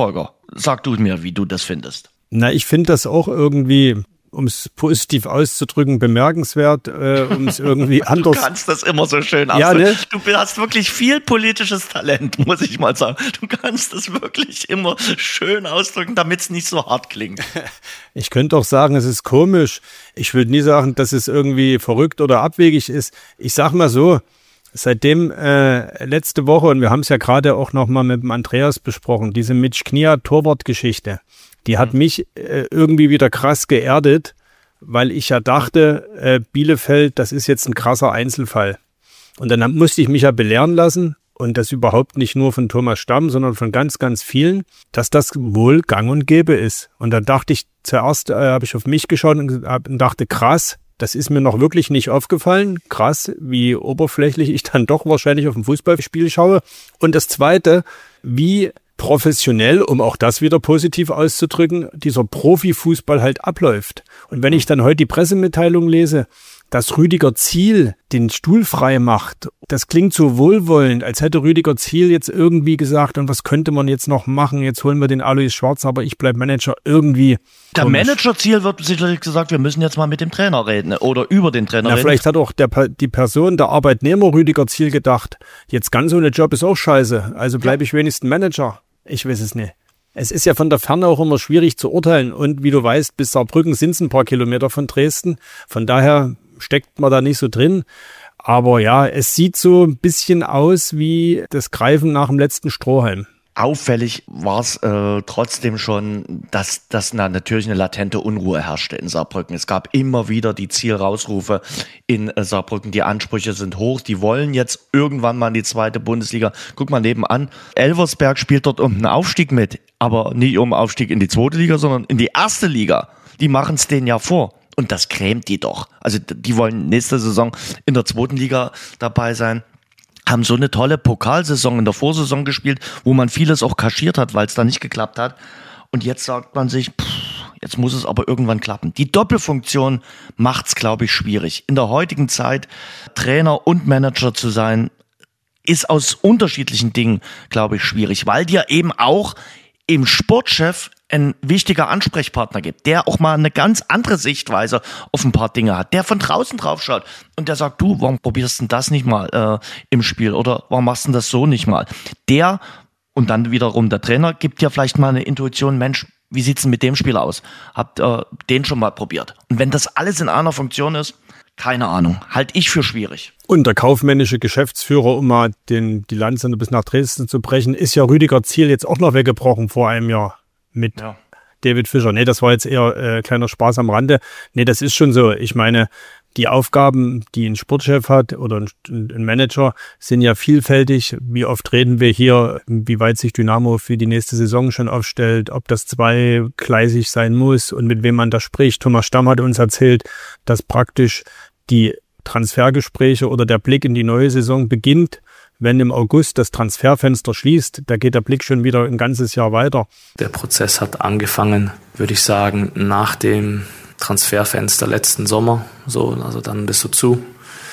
B: sag du mir, wie du das findest.
C: Na, ich finde das auch irgendwie, um es positiv auszudrücken, bemerkenswert, äh, um es irgendwie anders...
B: Du kannst das immer so schön
C: ja,
B: ausdrücken.
C: Ne?
B: Du hast wirklich viel politisches Talent, muss ich mal sagen. Du kannst das wirklich immer schön ausdrücken, damit es nicht so hart klingt.
C: Ich könnte auch sagen, es ist komisch. Ich würde nie sagen, dass es irgendwie verrückt oder abwegig ist. Ich sag mal so, seitdem äh, letzte Woche, und wir haben es ja gerade auch nochmal mit dem Andreas besprochen, diese Mitch Knia-Torwart-Geschichte, die hat mich äh, irgendwie wieder krass geerdet, weil ich ja dachte, äh, Bielefeld, das ist jetzt ein krasser Einzelfall. Und dann musste ich mich ja belehren lassen, und das überhaupt nicht nur von Thomas Stamm, sondern von ganz, ganz vielen, dass das wohl gang und gäbe ist. Und dann dachte ich, zuerst äh, habe ich auf mich geschaut und dachte, krass, das ist mir noch wirklich nicht aufgefallen. Krass, wie oberflächlich ich dann doch wahrscheinlich auf ein Fußballspiel schaue. Und das Zweite, wie professionell, um auch das wieder positiv auszudrücken, dieser Profifußball halt abläuft. Und wenn ich dann heute die Pressemitteilung lese, dass Rüdiger Ziel den Stuhl frei macht, das klingt so wohlwollend, als hätte Rüdiger Ziel jetzt irgendwie gesagt, und was könnte man jetzt noch machen? Jetzt holen wir den Alois Schwarz, aber ich bleib Manager. Irgendwie
B: Der
C: komisch.
B: Manager-Ziel wird sicherlich gesagt, wir müssen jetzt mal mit dem Trainer reden oder über den Trainer
C: Na,
B: reden.
C: vielleicht hat auch der, die Person, der Arbeitnehmer Rüdiger Ziel gedacht, jetzt ganz ohne Job ist auch scheiße, also bleibe ich wenigstens Manager. Ich weiß es nicht. Es ist ja von der Ferne auch immer schwierig zu urteilen. Und wie du weißt, bis Saarbrücken sind es ein paar Kilometer von Dresden. Von daher steckt man da nicht so drin. Aber ja, es sieht so ein bisschen aus wie das Greifen nach dem letzten Strohhalm.
B: Auffällig war es äh, trotzdem schon, dass, dass na, natürlich eine latente Unruhe herrschte in Saarbrücken. Es gab immer wieder die Zielrausrufe in äh, Saarbrücken. Die Ansprüche sind hoch. Die wollen jetzt irgendwann mal in die zweite Bundesliga. Guck mal nebenan. Elversberg spielt dort um einen Aufstieg mit, aber nicht um Aufstieg in die zweite Liga, sondern in die erste Liga. Die machen es denen ja vor. Und das grämt die doch. Also die wollen nächste Saison in der zweiten Liga dabei sein. Haben so eine tolle Pokalsaison in der Vorsaison gespielt, wo man vieles auch kaschiert hat, weil es da nicht geklappt hat. Und jetzt sagt man sich, pff, jetzt muss es aber irgendwann klappen. Die Doppelfunktion macht's, glaube ich, schwierig. In der heutigen Zeit Trainer und Manager zu sein, ist aus unterschiedlichen Dingen, glaube ich, schwierig, weil dir eben auch im Sportchef ein wichtiger Ansprechpartner gibt, der auch mal eine ganz andere Sichtweise auf ein paar Dinge hat, der von draußen drauf schaut und der sagt, du, warum probierst du denn das nicht mal äh, im Spiel oder warum machst du denn das so nicht mal? Der und dann wiederum der Trainer gibt dir vielleicht mal eine Intuition, Mensch, wie sieht's denn mit dem Spiel aus? Habt ihr äh, den schon mal probiert? Und wenn das alles in einer Funktion ist, keine Ahnung, halte ich für schwierig.
C: Und der kaufmännische Geschäftsführer, um mal den, die Lanze bis nach Dresden zu brechen, ist ja Rüdiger Ziel jetzt auch noch weggebrochen vor einem Jahr mit ja. David Fischer. Nee, das war jetzt eher äh, kleiner Spaß am Rande. Nee, das ist schon so. Ich meine, die Aufgaben, die ein Sportchef hat oder ein, ein Manager, sind ja vielfältig. Wie oft reden wir hier, wie weit sich Dynamo für die nächste Saison schon aufstellt, ob das zweigleisig sein muss und mit wem man da spricht. Thomas Stamm hat uns erzählt, dass praktisch die Transfergespräche oder der Blick in die neue Saison beginnt, wenn im August das Transferfenster schließt. Da geht der Blick schon wieder ein ganzes Jahr weiter.
E: Der Prozess hat angefangen, würde ich sagen, nach dem Transferfenster letzten Sommer. So, also dann bist du zu.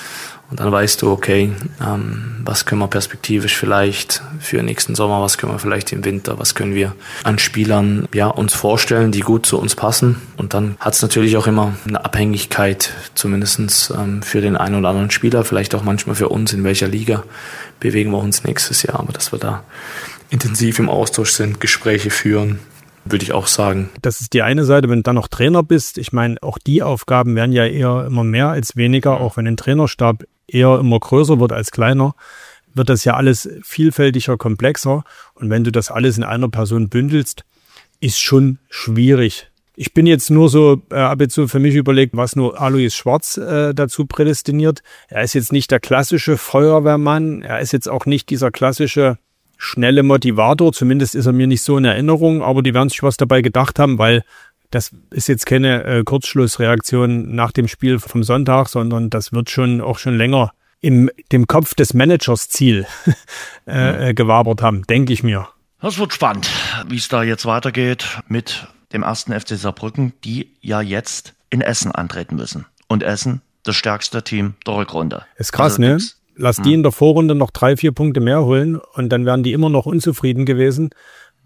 E: Und dann weißt du, okay, ähm, was können wir perspektivisch vielleicht für nächsten Sommer, was können wir vielleicht im Winter, was können wir an Spielern ja, uns vorstellen, die gut zu uns passen. Und dann hat es natürlich auch immer eine Abhängigkeit, zumindest ähm, für den einen oder anderen Spieler, vielleicht auch manchmal für uns, in welcher Liga bewegen wir uns nächstes Jahr. Aber dass wir da intensiv im Austausch sind, Gespräche führen, würde ich auch sagen.
C: Das ist die eine Seite, wenn du dann noch Trainer bist. Ich meine, auch die Aufgaben werden ja eher immer mehr als weniger. Auch wenn ein Trainerstab eher immer größer wird als kleiner, wird das ja alles vielfältiger, komplexer. Und wenn du das alles in einer Person bündelst, ist schon schwierig. Ich bin jetzt nur so, äh, habe jetzt so für mich überlegt, was nur Alois Schwarz äh, dazu prädestiniert. Er ist jetzt nicht der klassische Feuerwehrmann. Er ist jetzt auch nicht dieser klassische schnelle Motivator. Zumindest ist er mir nicht so in Erinnerung. Aber die werden sich was dabei gedacht haben, weil das ist jetzt keine äh, Kurzschlussreaktion nach dem Spiel vom Sonntag, sondern das wird schon auch schon länger im dem Kopf des Managers Ziel äh, äh, gewabert haben, denke ich mir.
B: Das wird spannend, wie es da jetzt weitergeht mit dem ersten F C Saarbrücken, die ja jetzt in Essen antreten müssen. Und Essen, das stärkste Team der Rückrunde.
C: Ist krass,
B: also,
C: ne? Lass hm. die in der Vorrunde noch drei, vier Punkte mehr holen und dann wären die immer noch unzufrieden gewesen.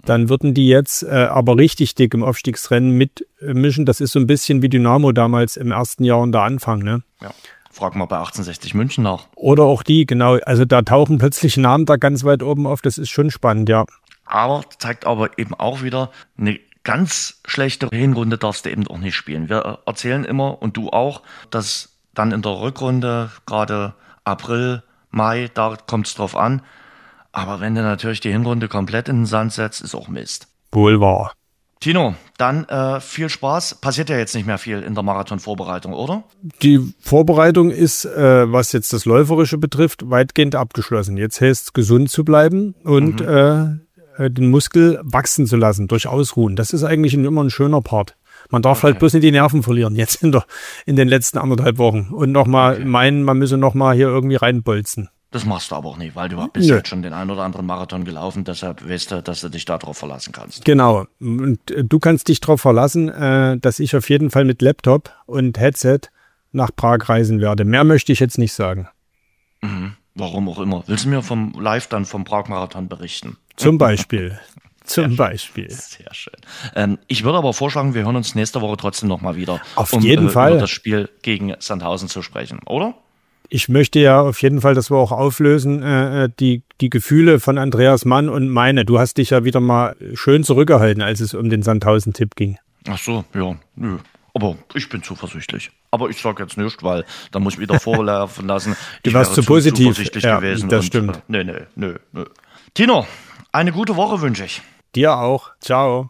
C: dann würden die jetzt äh, aber richtig dick im Aufstiegsrennen mitmischen. Das ist so ein bisschen wie Dynamo damals im ersten Jahr und der Anfang, ne?
B: Ja. Frag mal bei achtzehnhundertsechzig München nach.
C: Oder auch die, genau. Also da tauchen plötzlich Namen da ganz weit oben auf. Das ist schon spannend, ja.
B: Aber zeigt aber eben auch wieder, eine ganz schlechte Hinrunde darfst du eben auch nicht spielen. Wir erzählen immer, und du auch, dass dann in der Rückrunde, gerade April, Mai, da kommt es drauf an. Aber wenn du natürlich die Hinrunde komplett in den Sand setzt, ist auch Mist.
C: Wohl wahr.
B: Tino, dann äh, viel Spaß. Passiert ja jetzt nicht mehr viel in der Marathonvorbereitung, oder?
C: Die Vorbereitung ist, äh, was jetzt das Läuferische betrifft, weitgehend abgeschlossen. Jetzt heißt es, gesund zu bleiben und mhm. äh, den Muskel wachsen zu lassen, durch Ausruhen. Das ist eigentlich immer ein schöner Part. Man darf okay. halt bloß nicht die Nerven verlieren, jetzt in, der, in den letzten anderthalb Wochen. Und nochmal okay. meinen, man müsse nochmal hier irgendwie reinbolzen.
B: Das machst du aber auch nicht, weil du bist Nö. jetzt schon den einen oder anderen Marathon gelaufen, deshalb weißt du, dass du dich darauf verlassen kannst.
C: Genau. Und du kannst dich darauf verlassen, äh, dass ich auf jeden Fall mit Laptop und Headset nach Prag reisen werde. Mehr möchte ich jetzt nicht sagen.
B: Mhm. Warum auch immer. Willst du mir vom Live dann vom Prag-Marathon berichten?
C: Zum Beispiel. Zum
B: Sehr
C: Beispiel.
B: Schön. Sehr schön. Ähm, ich würde aber vorschlagen, wir hören uns nächste Woche trotzdem nochmal wieder.
C: Auf
B: um,
C: jeden
B: äh,
C: Fall.
B: über das Spiel gegen Sandhausen zu sprechen, oder?
C: Ich möchte ja auf jeden Fall, dass wir auch auflösen, äh, die, die Gefühle von Andreas Mann und meine. Du hast dich ja wieder mal schön zurückgehalten, als es um den Sandhausen-Tipp ging.
B: Ach so, ja, nö. Aber ich bin zuversichtlich. Aber ich sage jetzt nichts, weil dann muss ich wieder vorlaufen lassen.
C: Du warst zu positiv.
B: Zuversichtlich
C: ja,
B: gewesen.
C: Das
B: und,
C: stimmt.
B: Äh, nö, nö, nö, nö. Tino, eine gute Woche wünsche ich.
C: Dir auch. Ciao.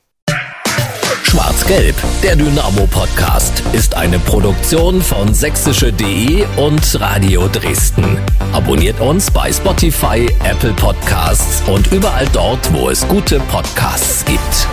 A: Schwarz-Gelb, der Dynamo-Podcast, ist eine Produktion von sächsische punkt de und Radio Dresden. Abonniert uns bei Spotify, Apple Podcasts und überall dort, wo es gute Podcasts gibt.